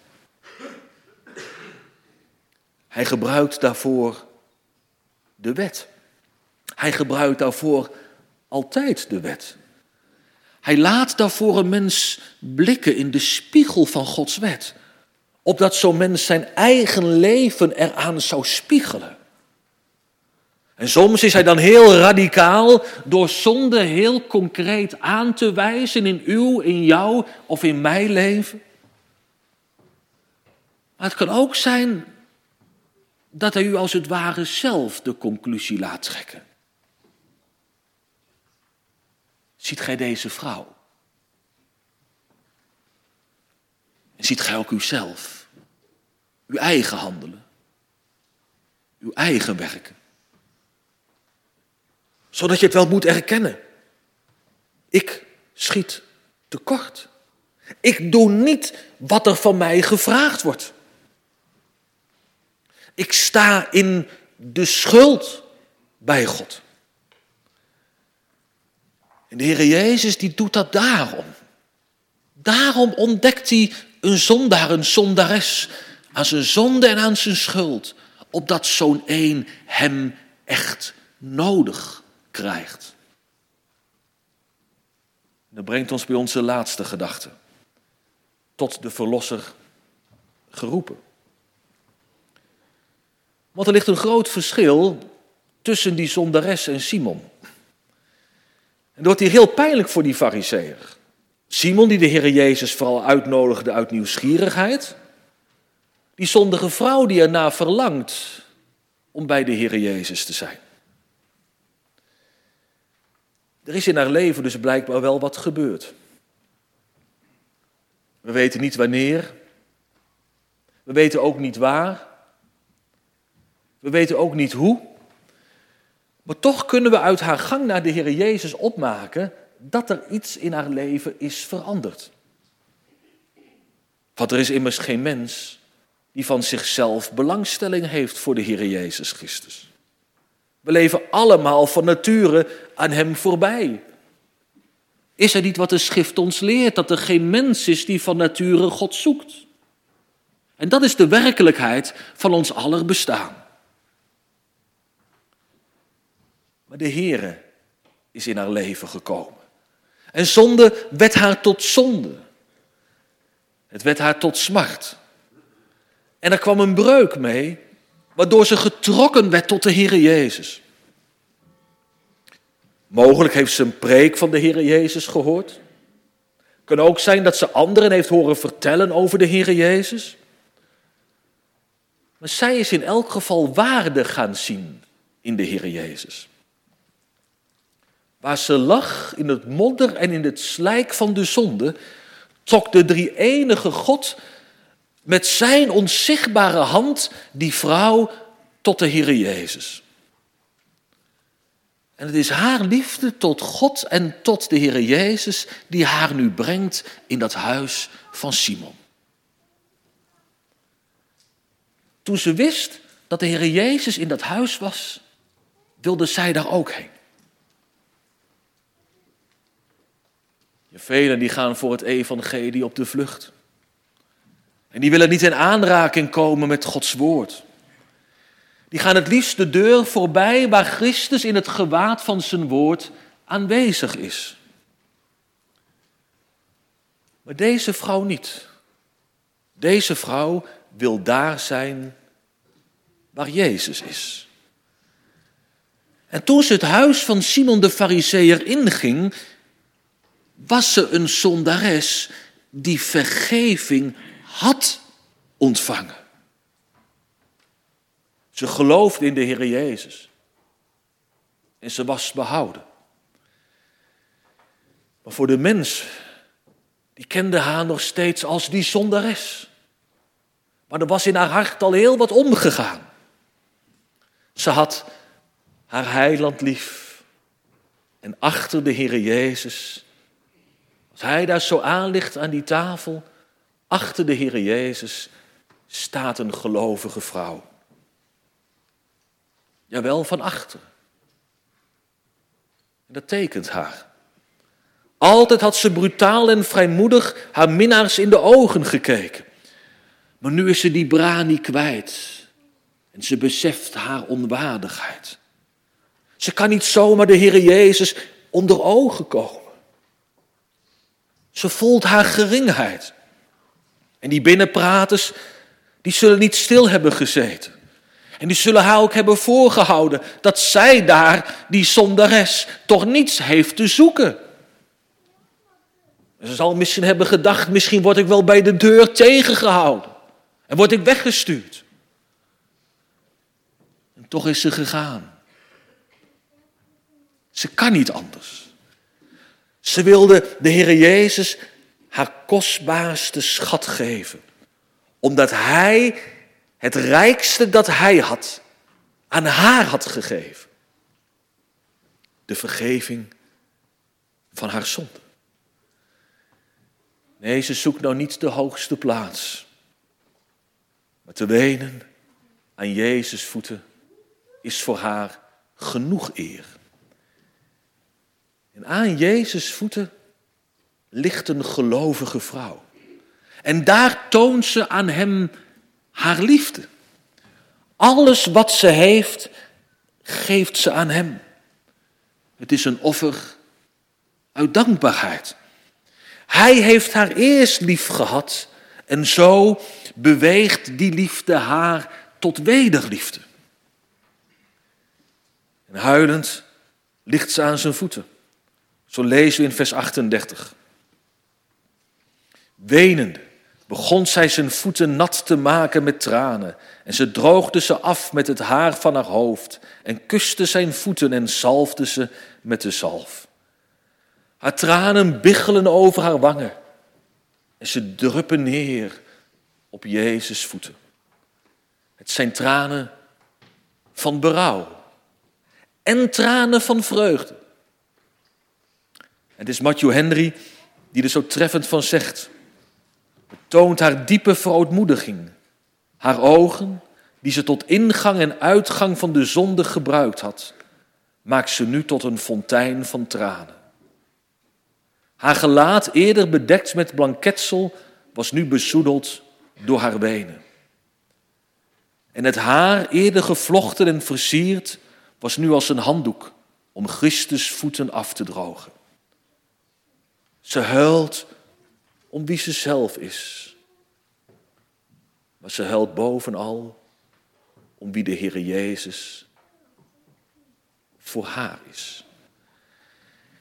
Hij gebruikt daarvoor de wet. Hij gebruikt daarvoor altijd de wet. Hij laat daarvoor een mens blikken in de spiegel van Gods wet. Opdat zo'n mens zijn eigen leven eraan zou spiegelen. En soms is hij dan heel radicaal door zonde heel concreet aan te wijzen in uw, in jou of in mijn leven. Maar het kan ook zijn dat hij u als het ware zelf de conclusie laat trekken. Ziet gij deze vrouw? En ziet gij ook uzelf? Uw eigen handelen? Uw eigen werken? Zodat je het wel moet erkennen. Ik schiet tekort. Ik doe niet wat er van mij gevraagd wordt. Ik sta in de schuld bij God. En de Heere Jezus die doet dat daarom. Daarom ontdekt hij een zondaar, een zondares aan zijn zonde en aan zijn schuld. Opdat zo'n een hem echt nodig krijgt. Dat brengt ons bij onze laatste gedachte. Tot de Verlosser geroepen. Want er ligt een groot verschil tussen die zondares en Simon. En dat wordt hier heel pijnlijk voor die Farizeeër. Simon, die de Heere Jezus vooral uitnodigde uit nieuwsgierigheid. Die zondige vrouw die ernaar verlangt om bij de Heere Jezus te zijn. Er is in haar leven dus blijkbaar wel wat gebeurd. We weten niet wanneer. We weten ook niet waar. We weten ook niet hoe. Maar toch kunnen we uit haar gang naar de Heere Jezus opmaken dat er iets in haar leven is veranderd. Want er is immers geen mens die van zichzelf belangstelling heeft voor de Heere Jezus Christus. We leven allemaal van nature aan hem voorbij. Is er niet wat de schrift ons leert, dat er geen mens is die van nature God zoekt? En dat is de werkelijkheid van ons aller bestaan. Maar de Heere is in haar leven gekomen. En zonde werd haar tot zonde. Het werd haar tot smart. En er kwam een breuk mee, waardoor ze getrokken werd tot de Heere Jezus. Mogelijk heeft ze een preek van de Heere Jezus gehoord. Het kan ook zijn dat ze anderen heeft horen vertellen over de Heere Jezus. Maar zij is in elk geval waarde gaan zien in de Heere Jezus. Waar ze lag in het modder en in het slijk van de zonde, trok de drie-enige God met zijn onzichtbare hand die vrouw tot de Heere Jezus. En het is haar liefde tot God en tot de Heere Jezus die haar nu brengt in dat huis van Simon. Toen ze wist dat de Heere Jezus in dat huis was, wilde zij daar ook heen. Velen die gaan voor het evangelie op de vlucht. En die willen niet in aanraking komen met Gods woord. Die gaan het liefst de deur voorbij waar Christus in het gewaad van zijn woord aanwezig is. Maar deze vrouw niet. Deze vrouw wil daar zijn waar Jezus is. En toen ze het huis van Simon de Farizeeër inging, was ze een zondares die vergeving had ontvangen. Ze geloofde in de Heer Jezus. En ze was behouden. Maar voor de mens, die kende haar nog steeds als die zondares. Maar er was in haar hart al heel wat omgegaan. Ze had haar heiland lief. En achter de Heer Jezus, als hij daar zo aan ligt aan die tafel, achter de Heer Jezus staat een gelovige vrouw. Jawel, van achter. En dat tekent haar. Altijd had ze brutaal en vrijmoedig haar minnaars in de ogen gekeken. Maar nu is ze die brani kwijt. En ze beseft haar onwaardigheid. Ze kan niet zomaar de Heer Jezus onder ogen komen. Ze voelt haar geringheid. En die binnenpraters, die zullen niet stil hebben gezeten. En die zullen haar ook hebben voorgehouden dat zij daar, die zondares, toch niets heeft te zoeken. En ze zal misschien hebben gedacht, misschien word ik wel bij de deur tegengehouden. En word ik weggestuurd. En toch is ze gegaan. Ze kan niet anders. Ze wilde de Heer Jezus haar kostbaarste schat geven. Omdat hij het rijkste dat hij had, aan haar had gegeven. De vergeving van haar zonde. Nee, ze zoekt nou niet de hoogste plaats. Maar te wenen aan Jezus' voeten is voor haar genoeg eer. En aan Jezus' voeten ligt een gelovige vrouw. En daar toont ze aan hem haar liefde. Alles wat ze heeft, geeft ze aan hem. Het is een offer uit dankbaarheid. Hij heeft haar eerst lief gehad en zo beweegt die liefde haar tot wederliefde. En huilend ligt ze aan zijn voeten. Zo lezen we in vers achtendertig. Wenende begon zij zijn voeten nat te maken met tranen. En ze droogde ze af met het haar van haar hoofd. En kuste zijn voeten en zalfde ze met de zalf. Haar tranen biggelen over haar wangen. En ze druppen neer op Jezus' voeten. Het zijn tranen van berouw. En tranen van vreugde. Het is Matthew Henry die er zo treffend van zegt. Het toont haar diepe verootmoediging. Haar ogen, die ze tot ingang en uitgang van de zonde gebruikt had, maakt ze nu tot een fontein van tranen. Haar gelaat, eerder bedekt met blanketsel, was nu bezoedeld door haar wenen. En het haar, eerder gevlochten en versierd, was nu als een handdoek om Christus' voeten af te drogen. Ze huilt om wie ze zelf is. Maar ze huilt bovenal om wie de Heer Jezus voor haar is.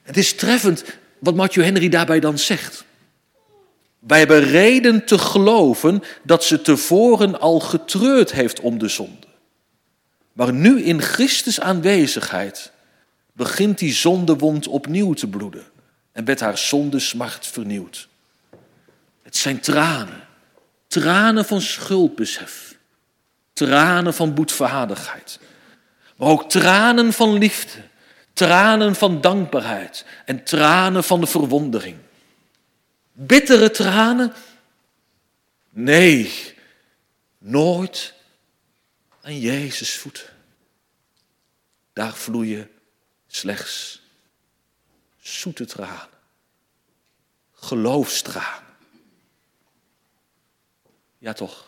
Het is treffend wat Matthew Henry daarbij dan zegt. Wij hebben reden te geloven dat ze tevoren al getreurd heeft om de zonde. Maar nu in Christus aanwezigheid begint die zondewond opnieuw te bloeden en werd haar zondesmart vernieuwd. Het zijn tranen, tranen van schuldbesef, tranen van boetvaardigheid, maar ook tranen van liefde, tranen van dankbaarheid en tranen van de verwondering. Bittere tranen? Nee, nooit aan Jezus' voeten. Daar vloeien slechts zoete tranen, geloofstranen. Ja toch,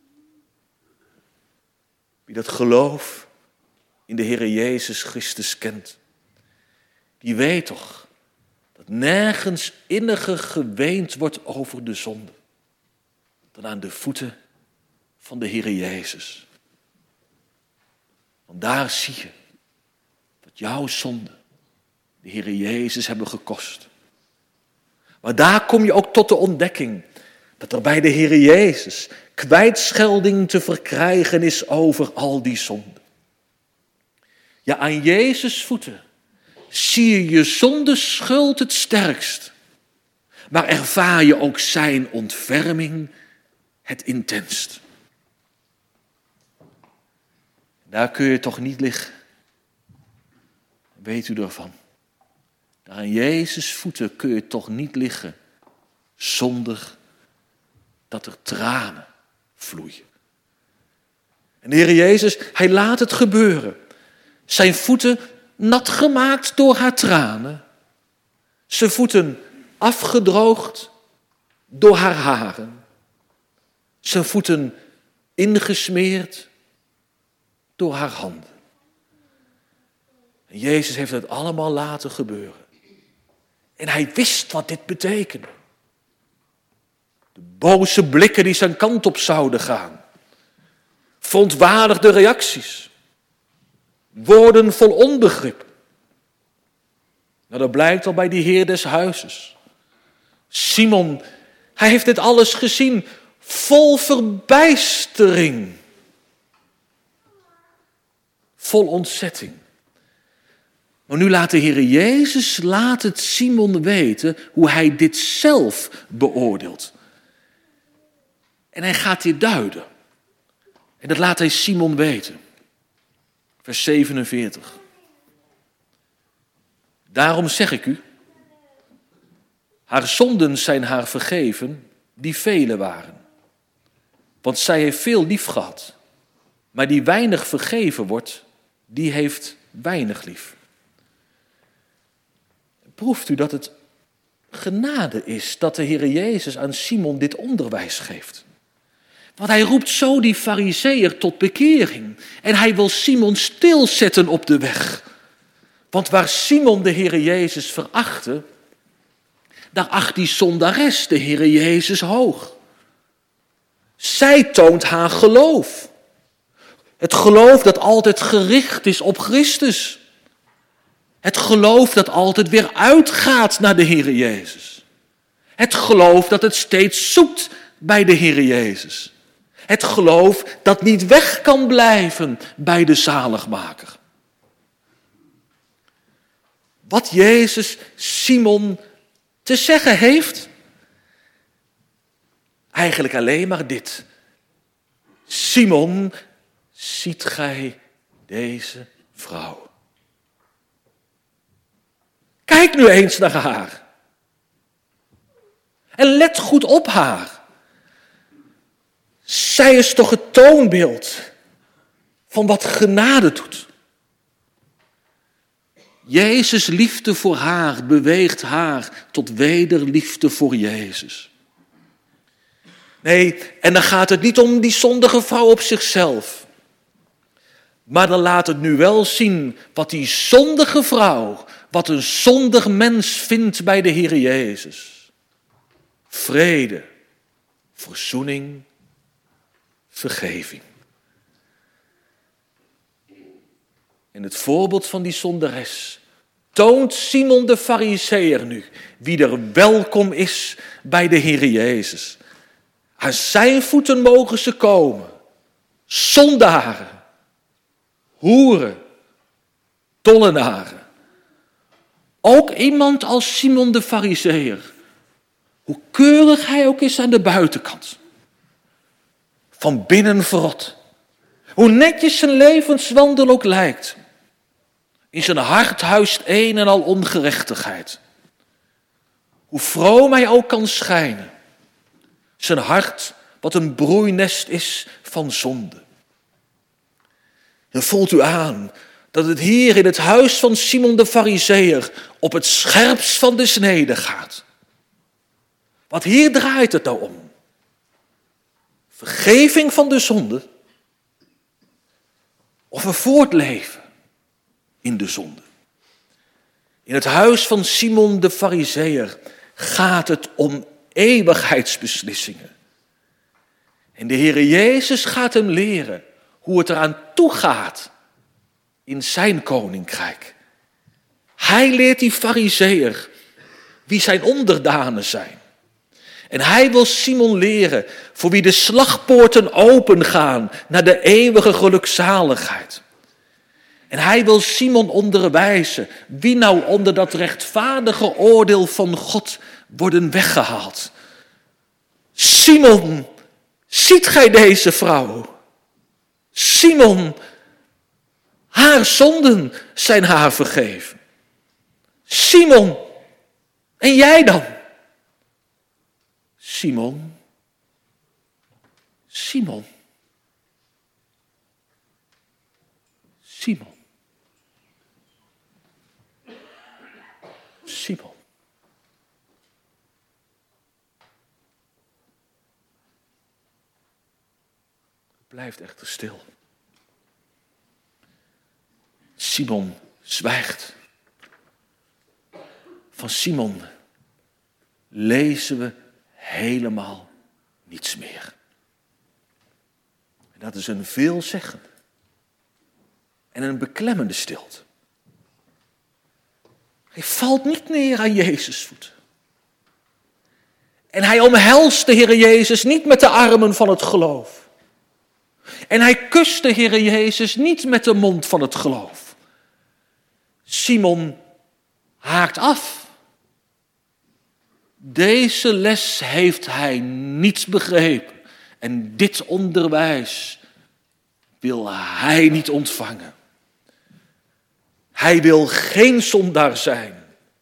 wie dat geloof in de Heere Jezus Christus kent, die weet toch dat nergens inniger geweend wordt over de zonde dan aan de voeten van de Heere Jezus. Want daar zie je dat jouw zonden de Heere Jezus hebben gekost. Maar daar kom je ook tot de ontdekking dat er bij de Heere Jezus kwijtschelding te verkrijgen is over al die zonden. Ja, aan Jezus' voeten zie je je zondeschuld het sterkst. Maar ervaar je ook zijn ontferming het intenst. Daar kun je toch niet liggen. Weet u ervan? Daar aan Jezus' voeten kun je toch niet liggen zonder dat er tranen vloeien. En de Heer Jezus, hij laat het gebeuren. Zijn voeten nat gemaakt door haar tranen. Zijn voeten afgedroogd door haar haren. Zijn voeten ingesmeerd door haar handen. En Jezus heeft het allemaal laten gebeuren. En hij wist wat dit betekende. De boze blikken die zijn kant op zouden gaan. Verontwaardigde reacties. Woorden vol onbegrip. Nou, dat blijkt al bij die heer des huizes. Simon, hij heeft dit alles gezien, vol verbijstering. Vol ontzetting. Maar nu laat de Heer Jezus laat het Simon weten hoe hij dit zelf beoordeelt. En hij gaat dit duiden. En dat laat hij Simon weten. Vers zevenenveertig. Daarom zeg ik u, haar zonden zijn haar vergeven, die vele waren. Want zij heeft veel lief gehad. Maar die weinig vergeven wordt, die heeft weinig lief. Proeft u dat het genade is dat de Heer Jezus aan Simon dit onderwijs geeft? Want hij roept zo die Farizeeër tot bekering. En hij wil Simon stilzetten op de weg. Want waar Simon de Heer Jezus verachtte, daar acht die zondares de Heer Jezus hoog. Zij toont haar geloof. Het geloof dat altijd gericht is op Christus. Het geloof dat altijd weer uitgaat naar de Heer Jezus. Het geloof dat het steeds zoekt bij de Heer Jezus. Het geloof dat niet weg kan blijven bij de zaligmaker. Wat Jezus Simon te zeggen heeft? Eigenlijk alleen maar dit. Simon, ziet gij deze vrouw? Kijk nu eens naar haar. En let goed op haar. Zij is toch het toonbeeld van wat genade doet. Jezus' liefde voor haar beweegt haar tot wederliefde voor Jezus. Nee, en dan gaat het niet om die zondige vrouw op zichzelf. Maar dan laat het nu wel zien wat die zondige vrouw, wat een zondig mens vindt bij de Heer Jezus. Vrede, verzoening, vergeving. En het voorbeeld van die zondares toont Simon de Farizeeër nu wie er welkom is bij de Heer Jezus. Aan zijn voeten mogen ze komen. Zondaren, hoeren, tollenaren. Ook iemand als Simon de Farizeeër, hoe keurig hij ook is aan de buitenkant, van binnen verrot. Hoe netjes zijn levenswandel ook lijkt. In zijn hart huist een en al ongerechtigheid. Hoe vroom hij ook kan schijnen. Zijn hart wat een broeinest is van zonde. En voelt u aan dat het hier in het huis van Simon de Farizeeër op het scherpst van de snede gaat. Want hier draait het nou om. Vergeving van de zonde of een voortleven in de zonde. In het huis van Simon de Farizeeër gaat het om eeuwigheidsbeslissingen. En de Heere Jezus gaat hem leren hoe het eraan toe gaat in zijn koninkrijk. Hij leert die Farizeeër wie zijn onderdanen zijn. En hij wil Simon leren voor wie de slagpoorten opengaan naar de eeuwige gelukzaligheid. En hij wil Simon onderwijzen wie nou onder dat rechtvaardige oordeel van God worden weggehaald. Simon, ziet gij deze vrouw? Simon, haar zonden zijn haar vergeven. Simon, en jij dan? Simon, Simon, Simon, Simon. Blijft echter stil. Simon zwijgt. Van Simon lezen we helemaal niets meer. En dat is een veelzeggende en een beklemmende stilte. Hij valt niet neer aan Jezus' voeten. En hij omhelst de Heere Jezus niet met de armen van het geloof. En hij kust de Heere Jezus niet met de mond van het geloof. Simon haakt af. Deze les heeft hij niet begrepen. En dit onderwijs wil hij niet ontvangen. Hij wil geen zondaar zijn.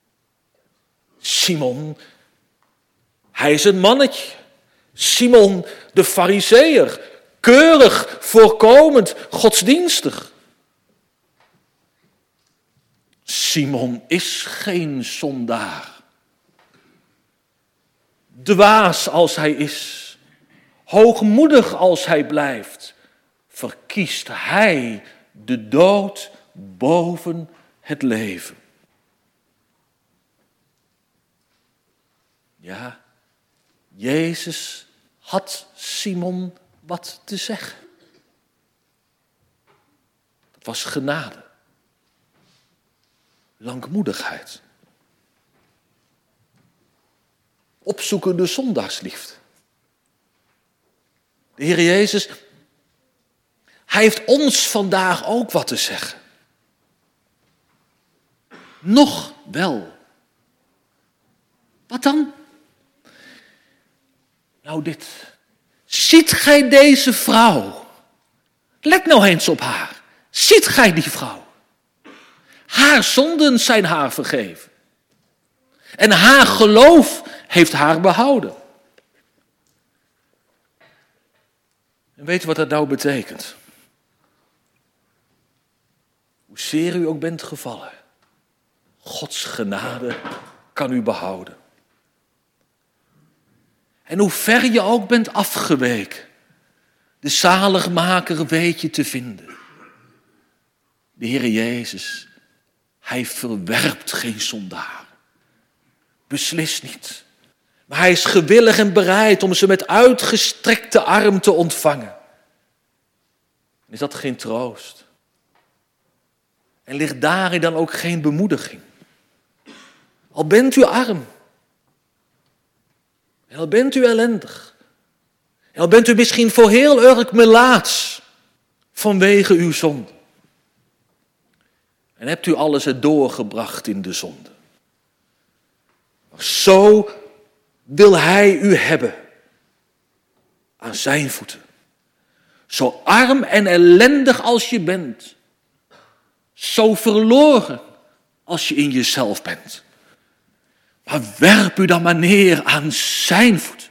Simon, hij is een mannetje. Simon de Farizeeër, keurig, voorkomend, godsdienstig. Simon is geen zondaar. Dwaas als hij is, hoogmoedig als hij blijft, verkiest hij de dood boven het leven. Ja, Jezus had Simon wat te zeggen. Dat was genade, langmoedigheid, opzoekende zondaarsliefde. De Heer Jezus, hij heeft ons vandaag ook wat te zeggen. Nog wel. Wat dan? Nou dit. Ziet gij deze vrouw? Let nou eens op haar. Ziet gij die vrouw? Haar zonden zijn haar vergeven. En haar geloof heeft haar behouden. En weet u wat dat nou betekent? Hoe zeer u ook bent gevallen, Gods genade kan u behouden. En hoe ver je ook bent afgeweken, de zaligmaker weet je te vinden. De Heer Jezus, hij verwerpt geen zondaar. Beslist niet. Maar hij is gewillig en bereid om ze met uitgestrekte arm te ontvangen. Is dat geen troost? En ligt daarin dan ook geen bemoediging? Al bent u arm. En al bent u ellendig. En al bent u misschien voor heel erg melaats vanwege uw zonde. En hebt u alles er doorgebracht in de zonde. Maar zo wil hij u hebben. Aan zijn voeten. Zo arm en ellendig als je bent. Zo verloren als je in jezelf bent. Maar werp u dan maar neer aan zijn voeten.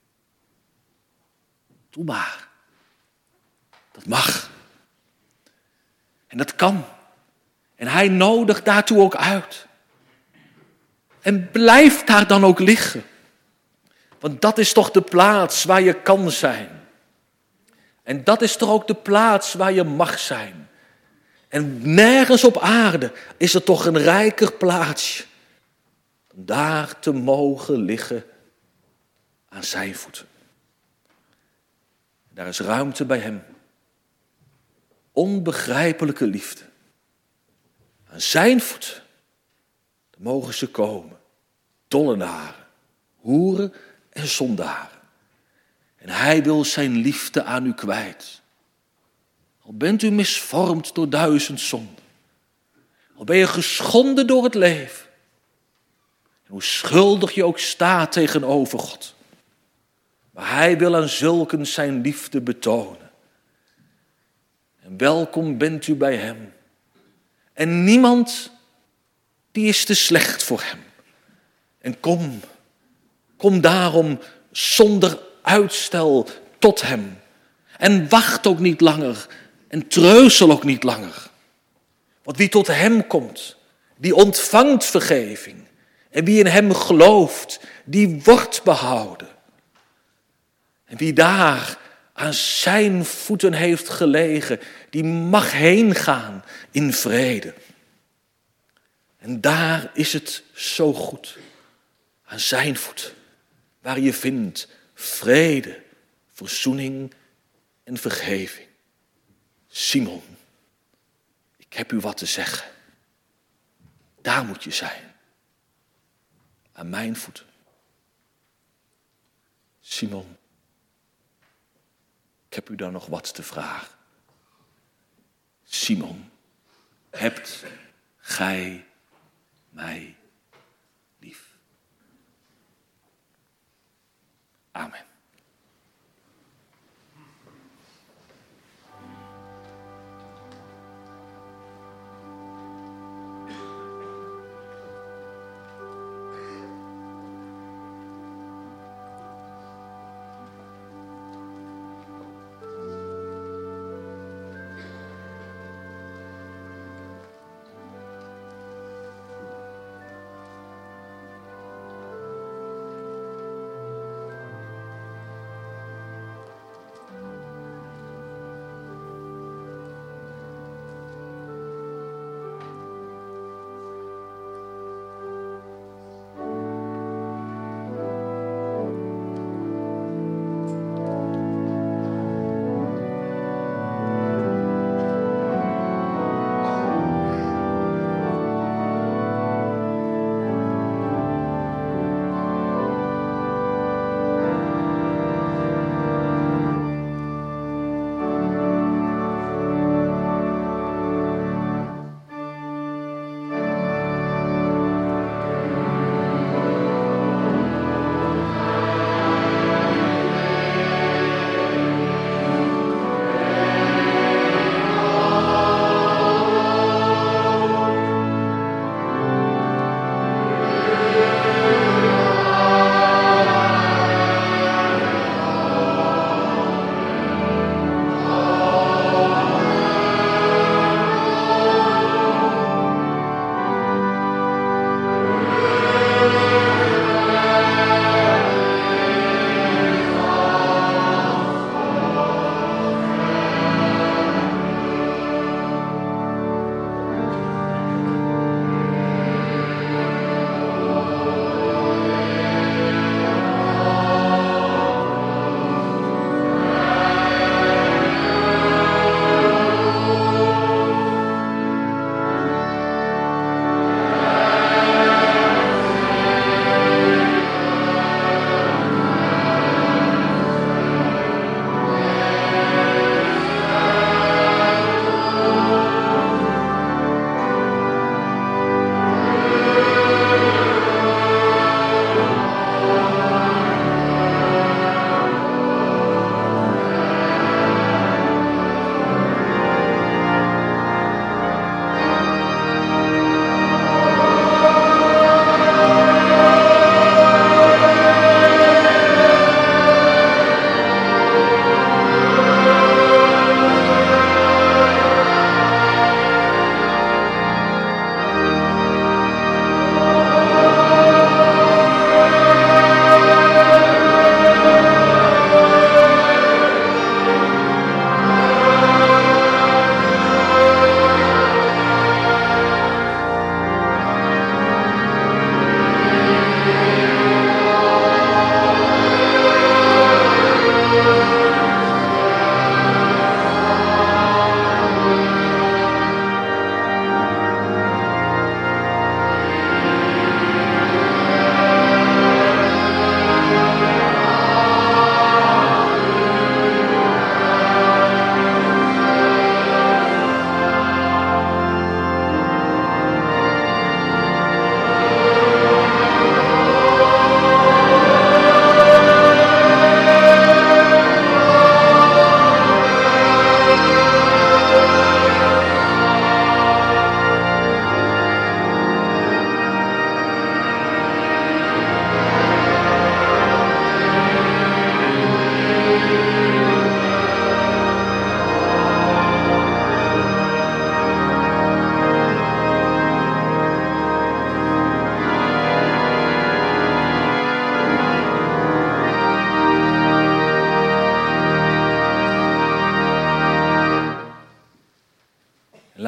Doe maar. Dat mag. En dat kan. En hij nodigt daartoe ook uit. En blijf daar dan ook liggen. Want dat is toch de plaats waar je kan zijn. En dat is toch ook de plaats waar je mag zijn. En nergens op aarde is er toch een rijker plaatsje. Om daar te mogen liggen aan zijn voeten. Daar is ruimte bij hem. Onbegrijpelijke liefde. Aan zijn voeten mogen ze komen. Tollenaren, hoeren en zondaren. En hij wil zijn liefde aan u kwijt. Al bent u misvormd door duizend zonden. Al ben je geschonden door het leven. En hoe schuldig je ook staat tegenover God. Maar hij wil aan zulken zijn liefde betonen. En welkom bent u bij hem. En niemand die is te slecht voor hem. En kom, kom daarom zonder uitstel tot hem. En wacht ook niet langer en treuzel ook niet langer. Want wie tot hem komt, die ontvangt vergeving. En wie in hem gelooft, die wordt behouden. En wie daar aan zijn voeten heeft gelegen, die mag heen gaan in vrede. En daar is het zo goed, aan zijn voet, waar je vindt vrede, verzoening en vergeving. Simon, ik heb u wat te zeggen. Daar moet je zijn, aan mijn voeten. Simon, ik heb u dan nog wat te vragen. Simon, hebt gij mij lief? Amen.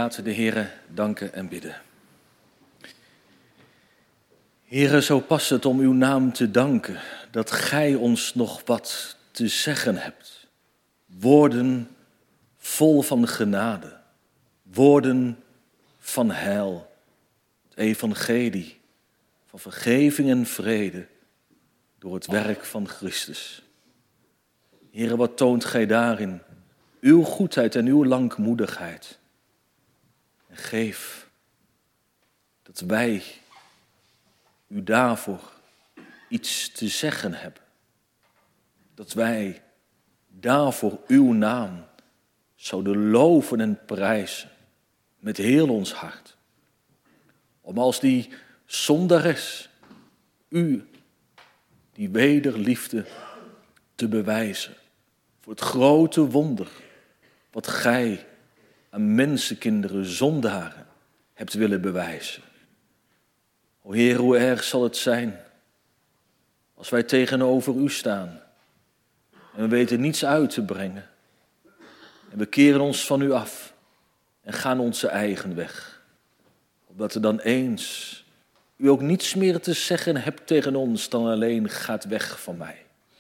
laten de Heere danken en bidden. Heere, zo past het om uw naam te danken, dat gij ons nog wat te zeggen hebt. Woorden vol van genade, woorden van heil, het evangelie van vergeving en vrede door het werk van Christus. Heere, wat toont gij daarin? Uw goedheid en uw langmoedigheid. En geef dat wij u daarvoor iets te zeggen hebben. Dat wij daarvoor uw naam zouden loven en prijzen met heel ons hart. Om als die zondares u, die wederliefde, te bewijzen. Voor het grote wonder wat gij aan mensenkinderen, zondaren, hebt willen bewijzen. O Heer, hoe erg zal het zijn als wij tegenover u staan en we weten niets uit te brengen. En we keren ons van u af en gaan onze eigen weg. Omdat er dan eens u ook niets meer te zeggen hebt tegen ons dan alleen gaat weg van mij.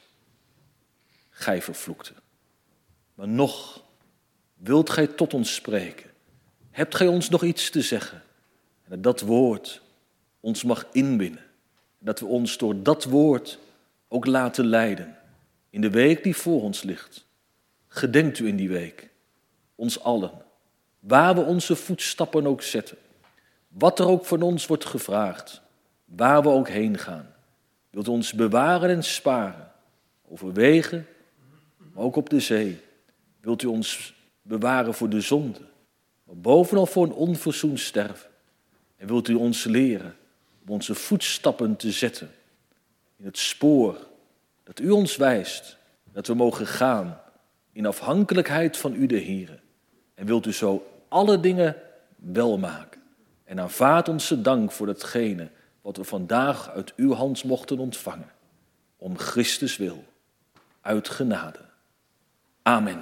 Gij vervloekte. Maar nog wilt gij tot ons spreken. Hebt gij ons nog iets te zeggen? En dat dat woord ons mag inwinnen. Dat we ons door dat woord ook laten leiden. In de week die voor ons ligt. Gedenkt u in die week. Ons allen. Waar we onze voetstappen ook zetten. Wat er ook van ons wordt gevraagd. Waar we ook heen gaan. Wilt u ons bewaren en sparen. Over wegen, maar ook op de zee. Wilt u ons bewaren voor de zonde. Maar bovenal voor een onverzoend sterven. En wilt u ons leren om onze voetstappen te zetten. In het spoor dat u ons wijst. Dat we mogen gaan in afhankelijkheid van u de Heere. En wilt u zo alle dingen wel maken. En aanvaard onze dank voor datgene wat we vandaag uit uw hand mochten ontvangen. Om Christus wil. Uit genade. Amen.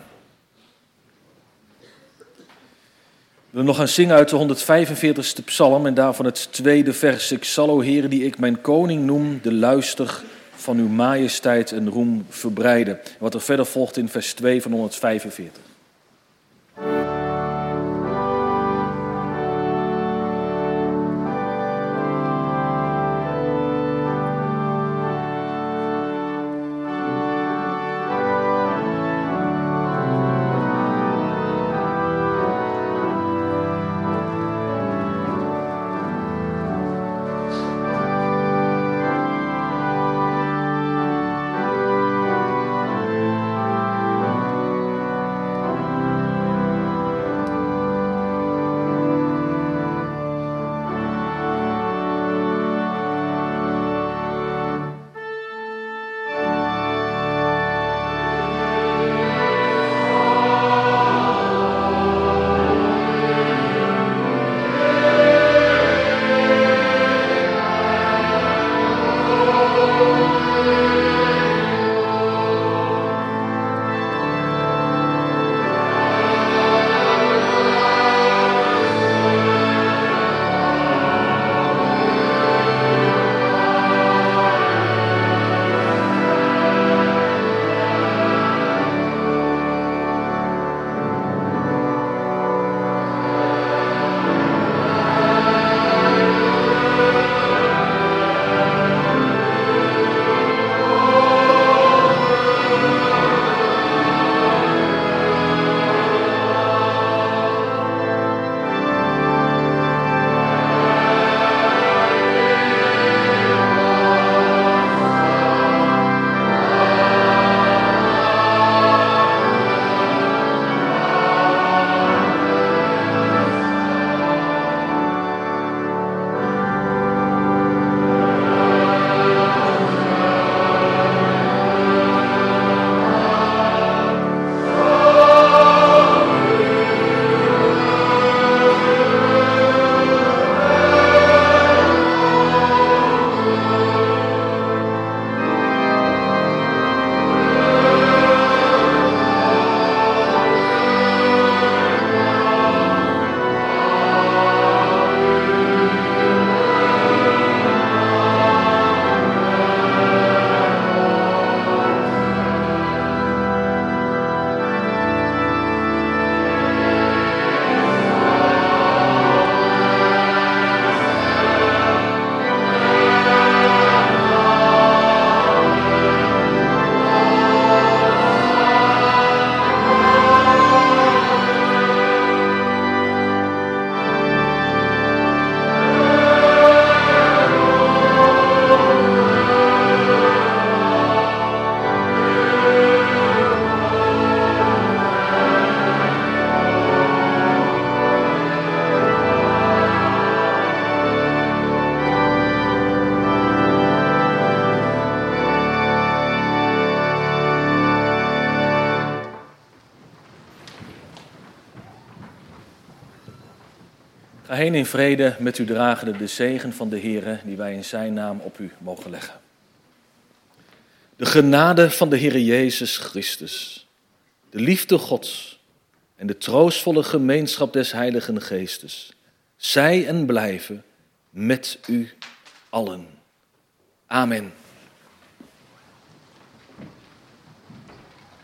We willen nog gaan zingen uit de honderdvijfenveertigste psalm en daarvan het tweede vers. Ik zal, o Heer, die ik mijn koning noem, de luister van uw majesteit en roem verbreiden. Wat er verder volgt in vers twee van honderdvijfenveertig. heen in vrede, met u dragende de zegen van de Heere, die wij in zijn naam op u mogen leggen. De genade van de Heere Jezus Christus, de liefde Gods en de troostvolle gemeenschap des Heiligen Geestes, zij en blijven met u allen. Amen.